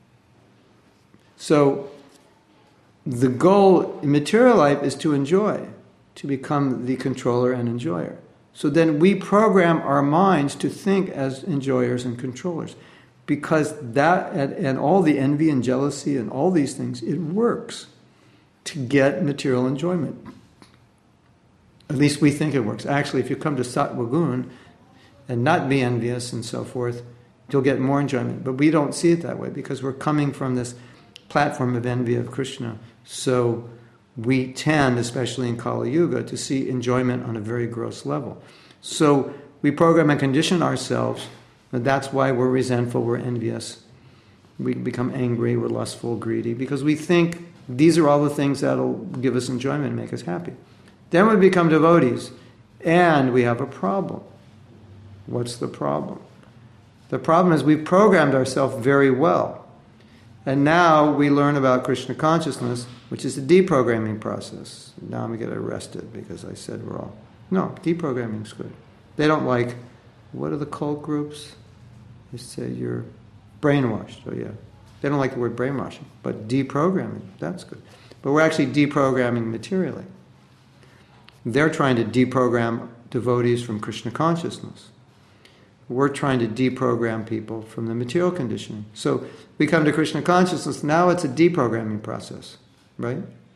So, the goal in material life is to enjoy, to become the controller and enjoyer. So then we program our minds to think as enjoyers and controllers. Because that, and, and all the envy and jealousy and all these things, it works to get material enjoyment. At least we think it works. Actually, if you come to Sattva Gun and not be envious and so forth, you'll get more enjoyment. But we don't see it that way because we're coming from this platform of envy of Krishna. So we tend, especially in Kali Yuga, to see enjoyment on a very gross level. So we program and condition ourselves. And that's why we're resentful, we're envious. We become angry, we're lustful, greedy, because we think these are all the things that'll give us enjoyment and make us happy. Then we become devotees, and we have a problem. What's the problem? The problem is we've programmed ourselves very well. And now we learn about Krishna consciousness, which is a deprogramming process. Now I'm going to get arrested because I said we're all... No, deprogramming's good. They don't like... What are the cult groups? They say you're brainwashed. Oh yeah. They don't like the word brainwashing. But deprogramming, that's good. But we're actually deprogramming materially. They're trying to deprogram devotees from Krishna consciousness. We're trying to deprogram people from the material conditioning. So we come to Krishna consciousness, now it's a deprogramming process, right?